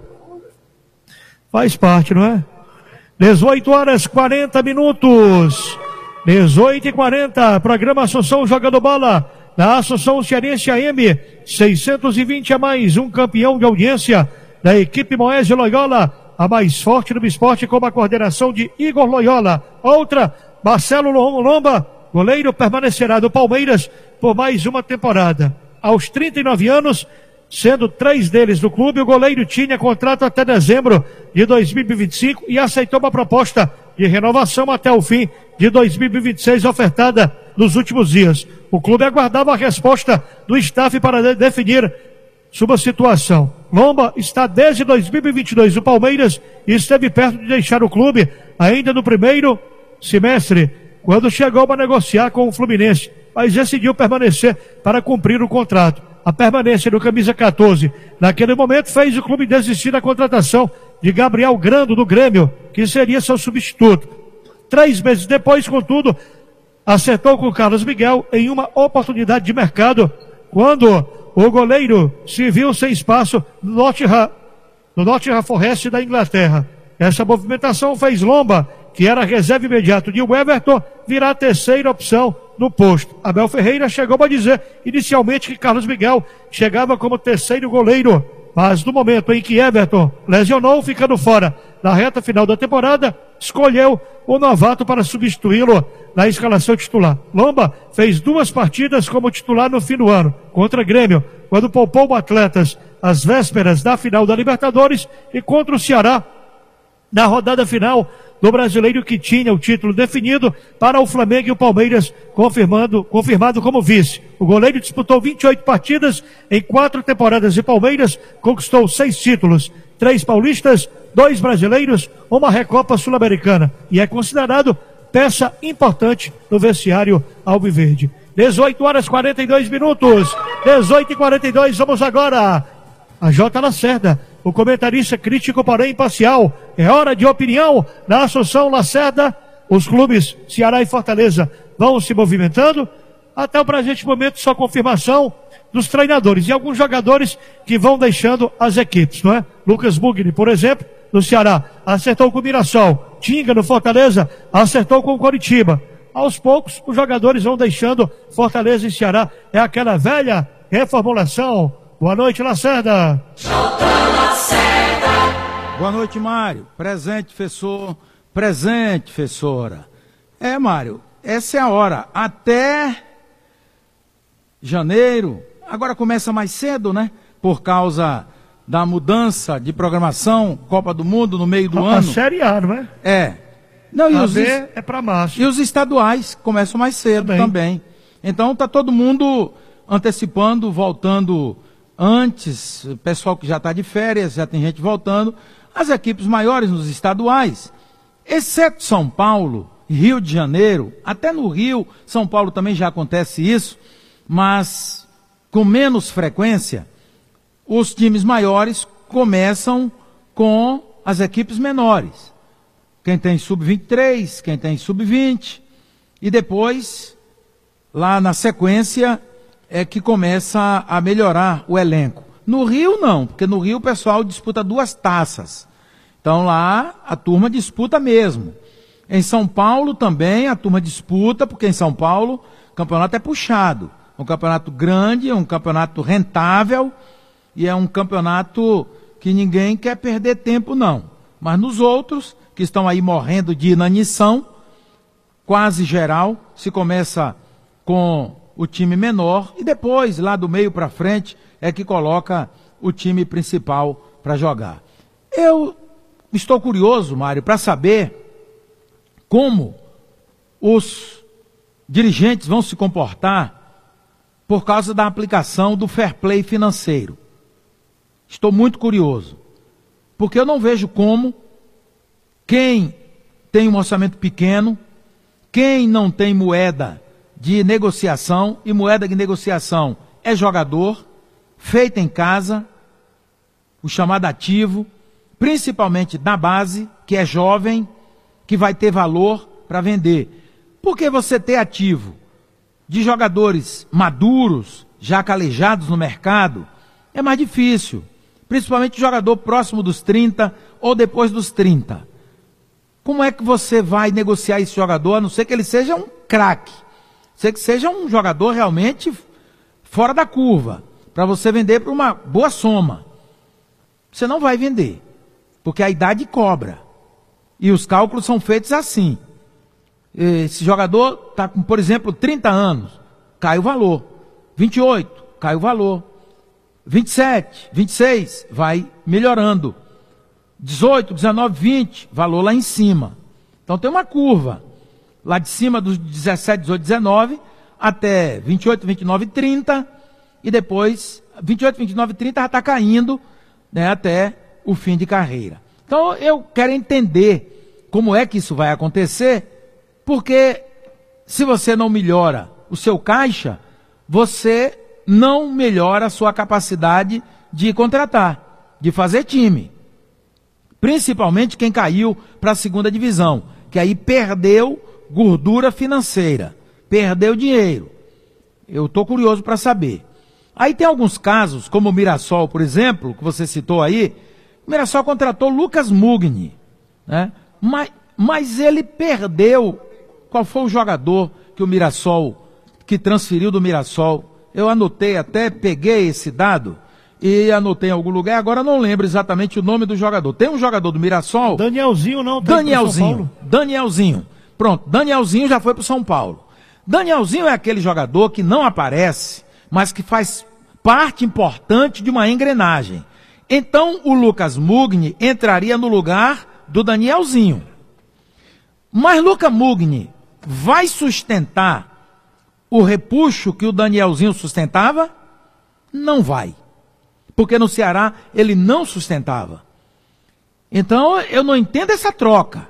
S5: Faz parte, não é? dezoito horas e quarenta minutos. dezoito e quarenta, programa Assunção Jogando Bola, na Assunção Cearense A M, seiscentos e vinte a mais, um campeão de audiência da equipe Moés de Loyola, a mais forte do esporte, com a coordenação de Igor Loyola. Outra, Marcelo Lomba, goleiro, permanecerá do Palmeiras por mais uma temporada. Aos trinta e nove anos, sendo três deles do clube, o goleiro tinha contrato até dezembro de dois mil e vinte e cinco e aceitou uma proposta de renovação até o fim de dois mil e vinte e seis ofertada nos últimos dias. O clube aguardava a resposta do staff para de- definir sua situação. Lomba está desde dois mil e vinte e dois no Palmeiras e esteve perto de deixar o clube ainda no primeiro semestre, quando chegou a negociar com o Fluminense, mas decidiu permanecer para cumprir o contrato. A permanência do camisa quatorze, naquele momento, fez o clube desistir da contratação de Gabriel Grando do Grêmio, que seria seu substituto. Três meses depois, contudo, acertou com Carlos Miguel em uma oportunidade de mercado, quando o goleiro se viu sem espaço no Nottingham, no Nottingham Forest da Inglaterra. Essa movimentação fez Lomba, que era reserva imediato de Everton, virar a terceira opção no posto. Abel Ferreira chegou a dizer inicialmente que Carlos Miguel chegava como terceiro goleiro, mas no momento em que Everton lesionou, ficando fora na reta final da temporada, escolheu o novato para substituí-lo na escalação titular. Lomba fez duas partidas como titular no fim do ano, contra Grêmio, quando poupou atletas às vésperas da final da Libertadores, e contra o Ceará, na rodada final do Brasileiro, que tinha o título definido para o Flamengo e o Palmeiras confirmando, confirmado como vice. O goleiro disputou vinte e oito partidas em quatro temporadas de Palmeiras, conquistou seis títulos, três paulistas, dois brasileiros, uma Recopa Sul-Americana, e é considerado peça importante no vestiário alviverde. dezoito horas e quarenta e dois minutos, dezoito e quarenta e dois, vamos agora a J. Lacerda, o comentarista crítico, porém imparcial. É hora de opinião na Assunção Lacerda. Os clubes Ceará e Fortaleza vão se movimentando. Até o presente momento, só confirmação dos treinadores e alguns jogadores que vão deixando as equipes, não é? Lucas Mugni, por exemplo, no Ceará, acertou com o Mirassol. Tinga, no Fortaleza, acertou com o Coritiba. Aos poucos, os jogadores vão deixando Fortaleza e Ceará. É aquela velha reformulação. Boa noite, Lacerda.
S16: Boa noite, Mário. Presente, professor. Presente, professora. É, Mário, essa é a hora. Até janeiro, agora começa mais cedo, né? Por causa da mudança de programação, Copa do Mundo no meio do
S5: a,
S16: ano.
S5: A Série A, não é?
S16: É. Não, e
S5: a
S16: os,
S5: B é para março.
S16: E os estaduais começam mais cedo também. também. Então tá todo mundo antecipando, voltando antes, pessoal que já está de férias, já tem gente voltando, as equipes maiores nos estaduais, exceto São Paulo, Rio de Janeiro, até no Rio, São Paulo também já acontece isso, mas com menos frequência, os times maiores começam com as equipes menores. Quem tem sub vinte e três, quem tem sub vinte, e depois, lá na sequência, é que começa a melhorar o elenco. No Rio não, porque no Rio o pessoal disputa duas taças. Então lá a turma disputa mesmo. Em São Paulo também a turma disputa, porque em São Paulo o campeonato é puxado. Um campeonato grande, um campeonato rentável, e é um campeonato que ninguém quer perder tempo não. Mas nos outros, que estão aí morrendo de inanição, quase geral, se começa com o time menor e depois, lá do meio para frente, é que coloca o time principal para jogar. Eu estou curioso, Mário, para saber como os dirigentes vão se comportar por causa da aplicação do fair play financeiro. Estou muito curioso, porque eu não vejo como quem tem um orçamento pequeno, quem não tem moeda de negociação, e moeda de negociação é jogador, feito em casa, o chamado ativo, principalmente da base, que é jovem, que vai ter valor para vender. Porque você ter ativo de jogadores maduros, já calejados no mercado, é mais difícil. Principalmente jogador próximo dos trinta ou depois dos trinta. Como é que você vai negociar esse jogador, a não ser que ele seja um craque? A não ser que seja um jogador realmente fora da curva, para você vender por uma boa soma. Você não vai vender, porque a idade cobra. E os cálculos são feitos assim. Esse jogador está com, por exemplo, trinta anos, cai o valor. vinte e oito, cai o valor. vinte e sete, vinte e seis, vai melhorando. dezoito, dezenove, vinte, valor lá em cima. Então tem uma curva. Lá de cima dos dezessete, dezoito, dezenove, até vinte e oito, vinte e nove, trinta, e depois, vinte e oito, vinte e nove, trinta já está caindo, né, até o fim de carreira. Então eu quero entender como é que isso vai acontecer, porque se você não melhora o seu caixa, você não melhora a sua capacidade de contratar, de fazer time. Principalmente quem caiu para a segunda divisão, que aí perdeu gordura financeira, perdeu dinheiro. Eu estou curioso para saber. Aí tem alguns casos, como o Mirassol, por exemplo, que você citou aí. O Mirassol contratou Lucas Mugni, né? mas, mas ele perdeu. Qual foi o jogador que o Mirassol, que transferiu do Mirassol? Eu anotei até, peguei esse dado e anotei em algum lugar, agora não lembro exatamente o nome do jogador. Tem um jogador do Mirassol...
S5: Danielzinho não, tem
S16: Danielzinho, Danielzinho. Pronto, Danielzinho já foi para o São Paulo. Danielzinho é aquele jogador que não aparece, mas que faz parte importante de uma engrenagem. Então o Lucas Mugni entraria no lugar do Danielzinho. Mas Lucas Mugni vai sustentar o repuxo que o Danielzinho sustentava? Não vai. Porque no Ceará ele não sustentava. Então eu não entendo essa troca.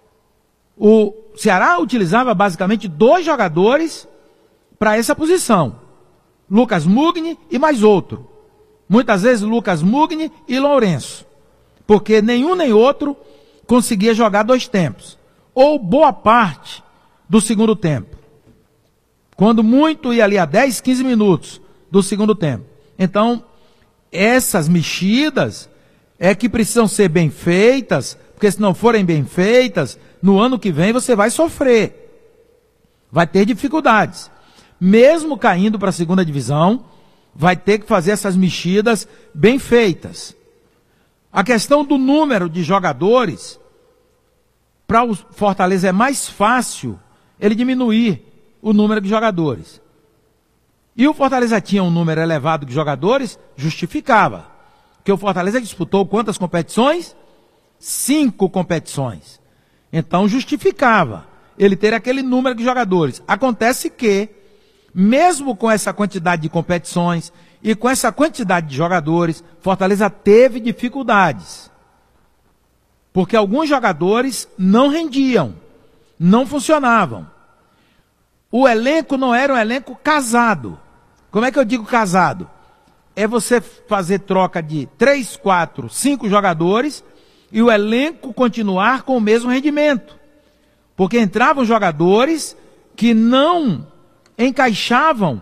S16: O Ceará utilizava basicamente dois jogadores para essa posição. Lucas Mugni e mais outro. Muitas vezes Lucas Mugni e Lourenço, porque nenhum nem outro conseguia jogar dois tempos, ou boa parte do segundo tempo. Quando muito ia ali a dez, quinze minutos do segundo tempo. Então, essas mexidas é que precisam ser bem feitas, porque se não forem bem feitas, no ano que vem você vai sofrer. Vai ter dificuldades. Mesmo caindo para a segunda divisão, vai ter que fazer essas mexidas bem feitas. A questão do número de jogadores, para o Fortaleza é mais fácil ele diminuir o número de jogadores. E o Fortaleza tinha um número elevado de jogadores, justificava. Porque o Fortaleza disputou quantas competições? Cinco competições. Então justificava ele ter aquele número de jogadores. Acontece que, mesmo com essa quantidade de competições e com essa quantidade de jogadores, Fortaleza teve dificuldades. Porque alguns jogadores não rendiam, não funcionavam. O elenco não era um elenco casado. Como é que eu digo casado? É você fazer troca de três, quatro, cinco jogadores e o elenco continuar com o mesmo rendimento. Porque entravam jogadores que não encaixavam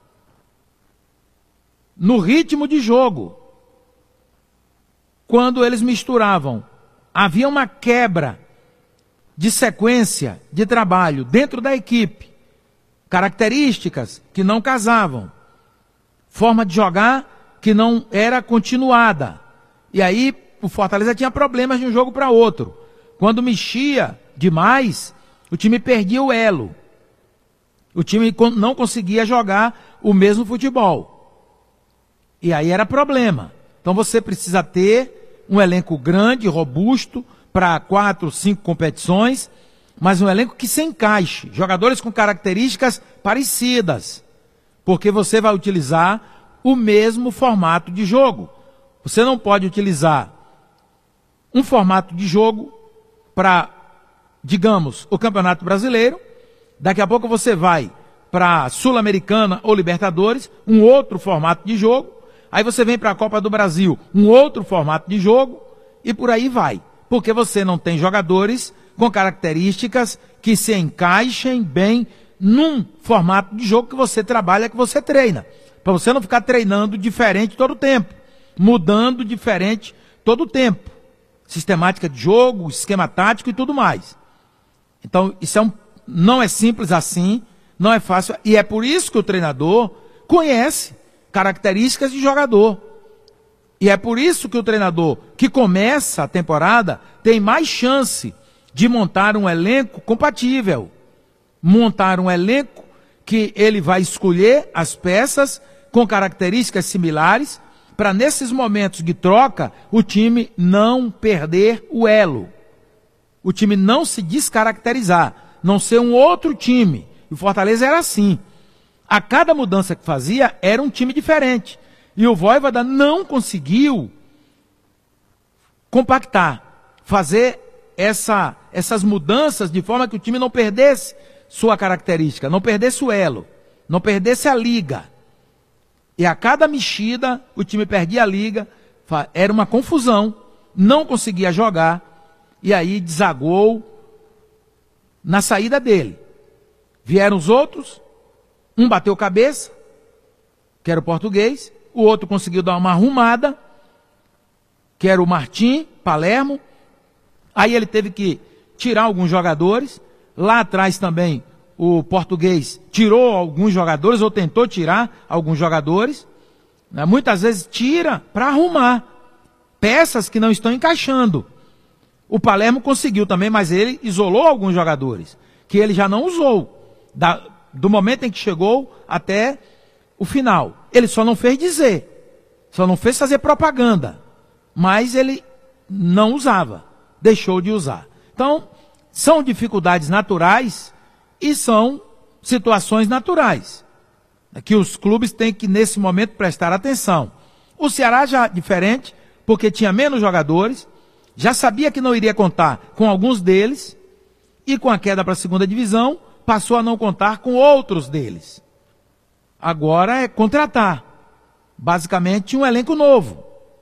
S16: no ritmo de jogo. Quando eles misturavam, havia uma quebra de sequência de trabalho dentro da equipe. Características que não casavam. Forma de jogar que não era continuada. E aí o Fortaleza tinha problemas de um jogo para outro. Quando mexia demais, o time perdia o elo. O time não conseguia jogar o mesmo futebol. E aí era problema. Então você precisa ter um elenco grande, robusto, para quatro, cinco competições, mas um elenco que se encaixe. Jogadores com características parecidas. Porque você vai utilizar o mesmo formato de jogo. Você não pode utilizar um formato de jogo para, digamos, o Campeonato Brasileiro. Daqui a pouco você vai para a Sul-Americana ou Libertadores, um outro formato de jogo. Aí você vem para a Copa do Brasil, um outro formato de jogo, e por aí vai. Porque você não tem jogadores com características que se encaixem bem num formato de jogo que você trabalha, que você treina. Para você não ficar treinando diferente todo o tempo, mudando diferente todo o tempo. Sistemática de jogo, esquema tático e tudo mais. Então, isso é um, não é simples assim, não é fácil, e é por isso que o treinador conhece características de jogador. E é por isso que o treinador que começa a temporada tem mais chance de montar um elenco compatível. Montar um elenco que ele vai escolher as peças com características similares para nesses momentos de troca o time não perder o elo. O time não se descaracterizar, não ser um outro time. E o Fortaleza era assim. A cada mudança que fazia era um time diferente. E o Vojvoda não conseguiu compactar, fazer essa, essas mudanças de forma que o time não perdesse sua característica, não perdesse o elo, não perdesse a liga. E a cada mexida, o time perdia a liga, era uma confusão, não conseguia jogar, e aí desagou na saída dele. Vieram os outros, um bateu cabeça, que era o português, o outro conseguiu dar uma arrumada, que era o Martim, Palermo. Aí ele teve que tirar alguns jogadores. Lá atrás também o português tirou alguns jogadores, ou tentou tirar alguns jogadores. Muitas vezes tira para arrumar peças que não estão encaixando. O Palermo conseguiu também, mas ele isolou alguns jogadores, que ele já não usou, da, do momento em que chegou até o final. Ele só não fez dizer, só não fez fazer propaganda, mas ele não usava, deixou de usar. Então, são dificuldades naturais e são situações naturais, que os clubes têm que, nesse momento, prestar atenção. O Ceará já diferente, porque tinha menos jogadores, já sabia que não iria contar com alguns deles, e com a queda para a segunda divisão, passou a não contar com outros deles. Agora é contratar. basicamente um elenco novo.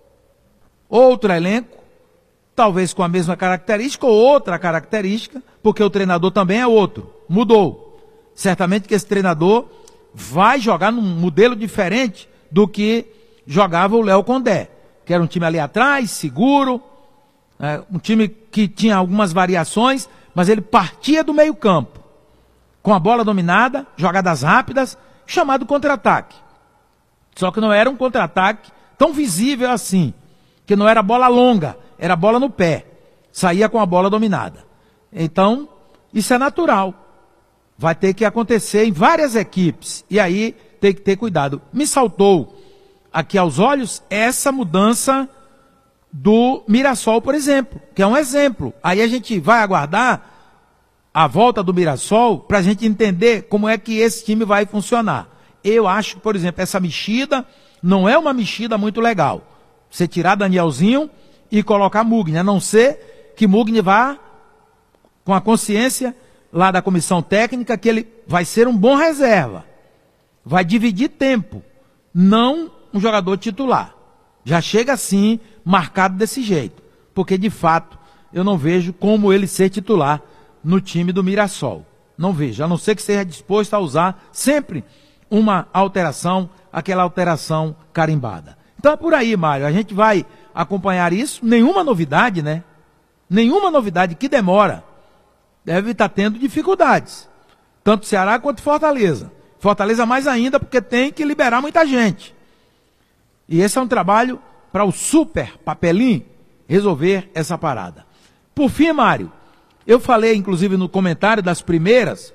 S16: Outro elenco, talvez com a mesma característica ou outra característica, porque o treinador também é outro, mudou. Certamente que esse treinador vai jogar num modelo diferente do que jogava o Léo Condé, que era um time ali atrás, seguro, é, um time que tinha algumas variações, mas ele partia do meio campo, com a bola dominada, jogadas rápidas, chamado contra-ataque. Só que não era um contra-ataque tão visível assim, que não era bola longa, era bola no pé, saía com a bola dominada. Então, isso é natural. Vai ter que acontecer em várias equipes, e aí tem que ter cuidado. Me saltou aqui aos olhos essa mudança do Mirassol, por exemplo, que é um exemplo. Aí a gente vai aguardar a volta do Mirassol para a gente entender como é que esse time vai funcionar. Eu acho que, por exemplo, essa mexida não é uma mexida muito legal. Você tirar Danielzinho e colocar Mugni, a não ser que Mugni vá com a consciência lá da comissão técnica que ele vai ser um bom reserva. Vai dividir tempo, não um jogador titular. Já chega assim, marcado desse jeito. Porque, de fato, eu não vejo como ele ser titular no time do Mirassol. Não vejo, a não ser que seja disposto a usar sempre uma alteração, aquela alteração carimbada. Então é por aí, Mário, a gente vai acompanhar isso. Nenhuma novidade, né? Nenhuma novidade que demora. Deve estar tendo dificuldades. Tanto Ceará quanto Fortaleza. Fortaleza mais ainda, porque tem que liberar muita gente. E esse é um trabalho para o super papelim resolver essa parada. Por fim, Mário, eu falei, inclusive, no comentário das primeiras,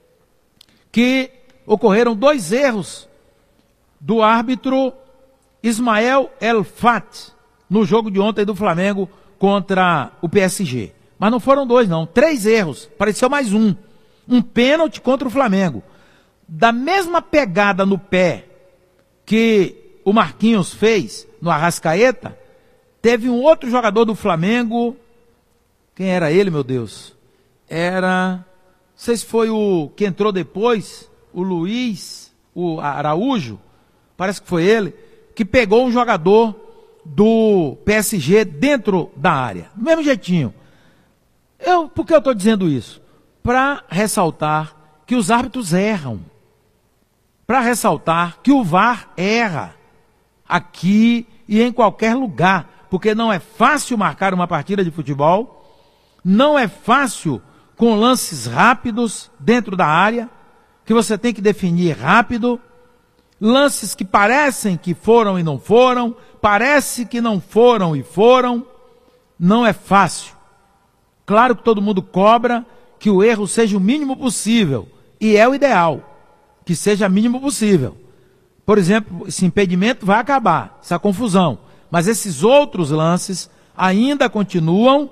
S16: que ocorreram dois erros do árbitro Ismael El Fat no jogo de ontem do Flamengo contra o P S G. Mas não foram dois, não. Três erros. Pareceu mais um. Um pênalti contra o Flamengo. Da mesma pegada no pé que o Marquinhos fez no Arrascaeta, teve um outro jogador do Flamengo. Quem era ele, meu Deus? Era... Não sei se foi o que entrou depois, o Luiz, o Araújo, parece que foi ele, que pegou um jogador do P S G dentro da área. Do mesmo jeitinho. Eu, por que eu estou dizendo isso? Para ressaltar que os árbitros erram. Para ressaltar que o V A R erra. Aqui e em qualquer lugar. Porque não é fácil marcar uma partida de futebol. Não é fácil com lances rápidos dentro da área. Que você tem que definir rápido. Lances que parecem que foram e não foram. Parece que não foram e foram. Não é fácil. Claro que todo mundo cobra que o erro seja o mínimo possível. E é o ideal, que seja o mínimo possível. Por exemplo, esse impedimento vai acabar, essa confusão. Mas esses outros lances ainda continuam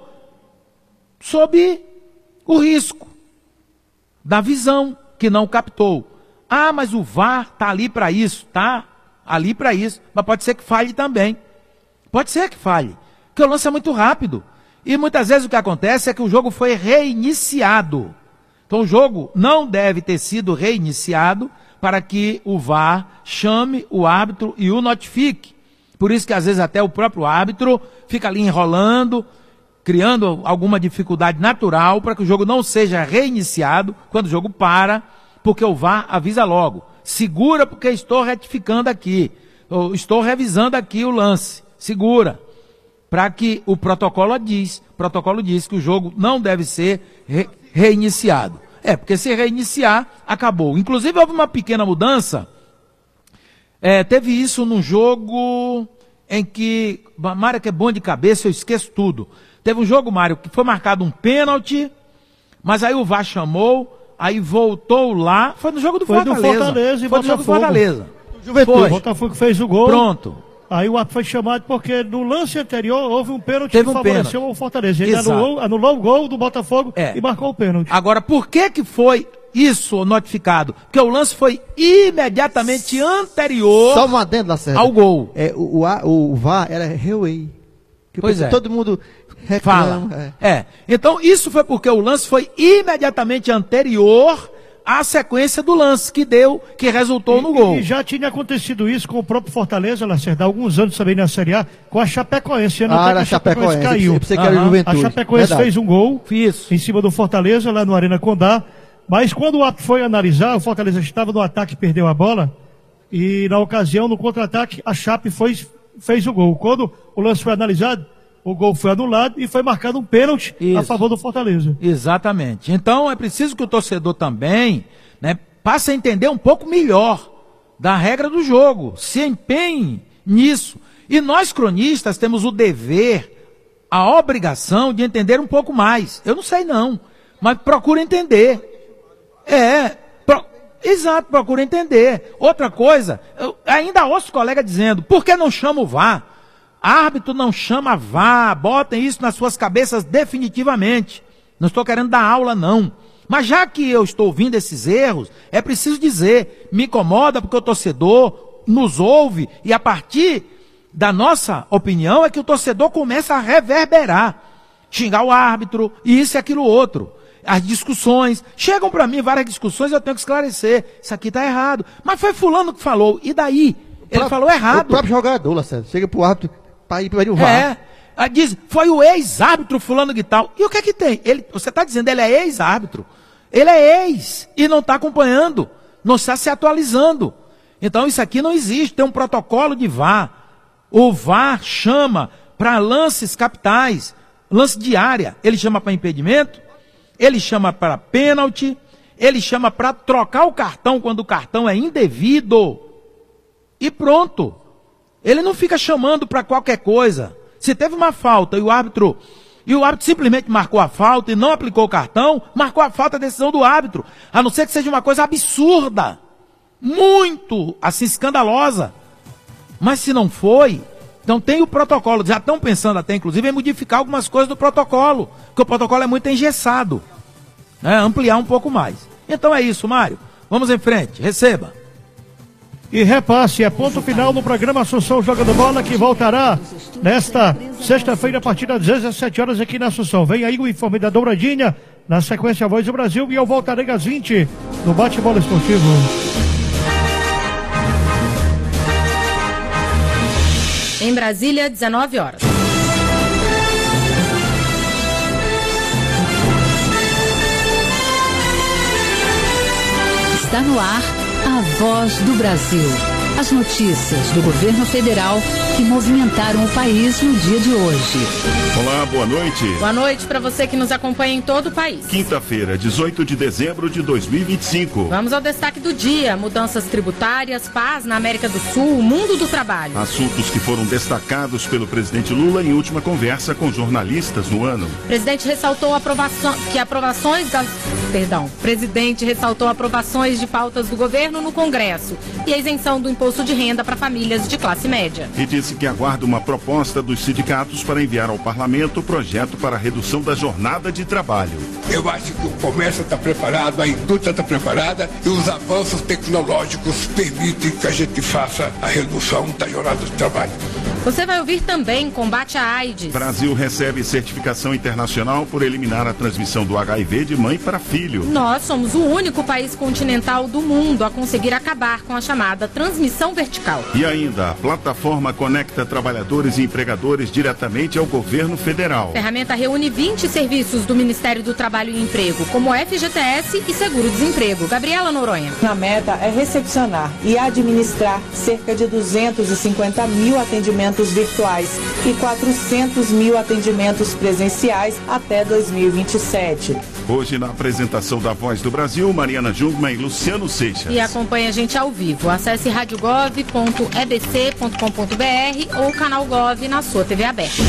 S16: sob o risco da visão que não captou. Ah, mas o V A R está ali para isso, tá? Ali para isso. Mas pode ser que falhe também. Pode ser que falhe. Porque o lance é muito rápido. E muitas vezes o que acontece é que o jogo foi reiniciado. Então o jogo não deve ter sido reiniciado para que o V A R chame o árbitro e o notifique. Por isso que às vezes até o próprio árbitro fica ali enrolando, criando alguma dificuldade natural para que o jogo não seja reiniciado quando o jogo para, porque o V A R avisa logo. Segura porque estou retificando aqui, ou estou revisando aqui o lance. Segura. Para que o protocolo diz, o protocolo diz que o jogo não deve ser re, reiniciado. É, porque se reiniciar, acabou. Inclusive houve uma pequena mudança, é, teve isso num jogo em que, Mário que é bom de cabeça, eu esqueço tudo. Teve um jogo, Mário, que foi marcado um pênalti, mas aí o V A R chamou, aí voltou lá, foi no jogo do
S5: foi
S16: Fortaleza.
S5: Do Fortaleza e
S16: foi no jogo do Fortaleza.
S5: Juventude. O Botafogo fez o gol.
S16: Pronto.
S5: Aí o árbitro foi chamado porque no lance anterior houve um pênalti
S16: Teve
S5: que
S16: um
S5: favoreceu
S16: pênalti.
S5: o Fortaleza. Ele anulou, anulou o gol do Botafogo
S16: é.
S5: e marcou o pênalti.
S16: Agora, por que que foi isso notificado? Porque o lance foi imediatamente anterior
S12: Só uma dentro da
S16: ao gol.
S12: É, o, o, o V A R era Reway.
S16: Pois é.
S12: Todo mundo reclama.
S16: Fala. É. é. Então, isso foi porque o lance foi imediatamente anterior a sequência do lance que deu, que resultou
S5: e,
S16: no gol.
S5: E já tinha acontecido isso com o próprio Fortaleza, Lacerda, há alguns anos também na Série A, com a Chapecoense.
S12: Ah, a Chapecoense caiu.
S5: Eu pensei que era Juventude. A Chapecoense Verdade. fez um gol
S16: isso.
S5: em cima do Fortaleza, lá no Arena Condá. Mas quando o árbitro foi analisar, o Fortaleza estava no ataque e perdeu a bola. E na ocasião, no contra-ataque, a Chape foi, fez o gol. Quando o lance foi analisado, o gol foi anulado e foi marcado um pênalti Isso. a favor do Fortaleza.
S16: Exatamente. Então é preciso que o torcedor também, né, passe a entender um pouco melhor da regra do jogo, se empenhe nisso. E nós cronistas temos o dever, a obrigação de entender um pouco mais. Eu não sei não, mas procura entender. É, pro... exato, procura entender. Outra coisa, eu ainda ouço colega dizendo, por que não chama o V A R? Árbitro não chama V A R, botem isso nas suas cabeças definitivamente. Não estou querendo dar aula, não. Mas já que eu estou ouvindo esses erros, é preciso dizer, me incomoda porque o torcedor nos ouve e a partir da nossa opinião é que o torcedor começa a reverberar, xingar o árbitro, isso e aquilo outro. As discussões, chegam para mim várias discussões, eu tenho que esclarecer, isso aqui está errado. Mas foi fulano que falou, e daí? Ele
S12: Pro,
S16: falou errado.
S12: O próprio jogador, Lacerda, chega pro árbitro para ir para o V A R.
S16: É, diz, foi o ex-árbitro fulano de tal. E o que é que tem? Ele, você está dizendo, ele é ex-árbitro. Ele é ex e não está acompanhando, não está se atualizando. Então isso aqui não existe, tem um protocolo de V A R. O V A R chama para lances capitais, lance de área, ele chama para impedimento, ele chama para pênalti, ele chama para trocar o cartão quando o cartão é indevido. E pronto. Ele não fica chamando para qualquer coisa. Se teve uma falta e o árbitro e o árbitro simplesmente marcou a falta e não aplicou o cartão, marcou a falta a decisão do árbitro. A não ser que seja uma coisa absurda. Muito, assim, escandalosa. Mas se não foi, então tem o protocolo. Já estão pensando até, inclusive, em modificar algumas coisas do protocolo. Porque o protocolo é muito engessado. Né? Ampliar um pouco mais. Então é isso, Mário. Vamos em frente. Receba.
S5: E repasse, é ponto final no programa Assunção Jogando Bola, que voltará nesta sexta-feira a partir das dezessete horas aqui na Assunção. Vem aí o informe da Dobradinha, na sequência a Voz do Brasil, e eu voltarei às vinte no Bate-Bola Esportivo.
S18: Em Brasília, dezenove horas.
S19: Está no ar a Voz do Brasil. As notícias do governo federal que movimentaram o país no dia de hoje.
S20: Olá, boa noite.
S18: Boa noite para você que nos acompanha em todo o país.
S20: Quinta-feira, dezoito de dezembro de dois mil e vinte e cinco.
S18: Vamos ao destaque do dia: mudanças tributárias, paz na América do Sul, o mundo do trabalho.
S20: Assuntos que foram destacados pelo presidente Lula em última conversa com jornalistas no ano.
S18: O presidente ressaltou aprovação, que aprovações das... Perdão. O presidente ressaltou aprovações de pautas do governo no Congresso e a isenção do imposto de renda para famílias de classe média.
S20: E disse que aguarda uma proposta dos sindicatos para enviar ao parlamento o projeto para a redução da jornada de trabalho.
S21: Eu acho que o comércio está preparado, a indústria está preparada e os avanços tecnológicos permitem que a gente faça a redução da jornada de trabalho.
S18: Você vai ouvir também combate à AIDS.
S20: Brasil recebe certificação internacional por eliminar a transmissão do H I V de mãe para filho.
S18: Nós somos o único país continental do mundo a conseguir acabar com a chamada transmissão vertical.
S20: E ainda, a plataforma conecta trabalhadores e empregadores diretamente ao governo federal.
S18: A ferramenta reúne vinte serviços do Ministério do Trabalho e Emprego, como F G T S e Seguro-Desemprego. Gabriela Noronha.
S22: A meta é recepcionar e administrar cerca de duzentos e cinquenta mil atendimentos virtuais e quatrocentos mil atendimentos presenciais até dois mil e vinte e sete.
S20: Hoje, na apresentação da Voz do Brasil, Mariana Jungmann e Luciano Seixas.
S18: E acompanhe a gente ao vivo. Acesse rádio gov ponto e b c ponto com ponto b r ou canal Gov na sua T V aberta.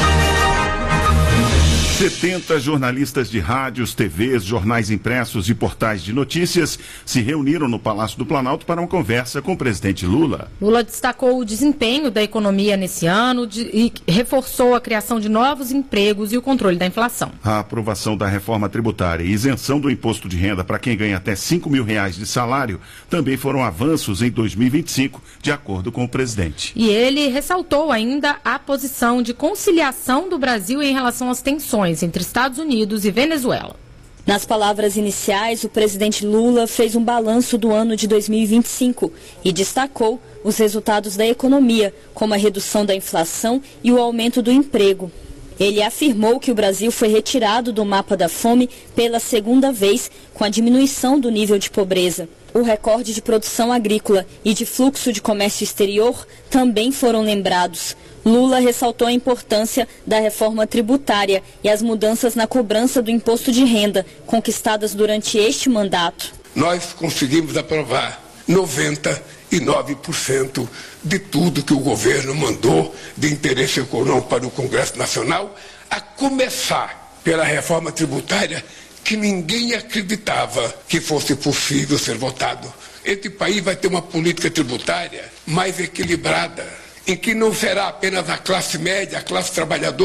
S20: setenta jornalistas de rádios, T Vs, jornais impressos e portais de notícias se reuniram no Palácio do Planalto para uma conversa com o presidente Lula.
S18: Lula destacou o desempenho da economia nesse ano de, e reforçou a criação de novos empregos e o controle da inflação.
S20: A aprovação da reforma tributária e isenção do imposto de renda para quem ganha até cinco mil reais de salário também foram avanços em dois mil e vinte e cinco, de acordo com o presidente.
S18: E ele ressaltou ainda a posição de conciliação do Brasil em relação às tensões entre Estados Unidos e Venezuela.
S1: Nas palavras iniciais, o presidente Lula fez um balanço do ano de dois mil e vinte e cinco e destacou os resultados da economia, como a redução da inflação e o aumento do emprego. Ele afirmou que o Brasil foi retirado do mapa da fome pela segunda vez, com a diminuição do nível de pobreza. O recorde de produção agrícola e de fluxo de comércio exterior também foram lembrados. Lula ressaltou a importância da reforma tributária e as mudanças na cobrança do imposto de renda, conquistadas durante este mandato.
S21: Nós conseguimos aprovar noventa e nove por cento de tudo que o governo mandou de interesse econômico para o Congresso Nacional, a começar pela reforma tributária que ninguém acreditava que fosse possível ser votado. Este país vai ter uma política tributária mais equilibrada, em que não será apenas a classe média, a classe trabalhadora,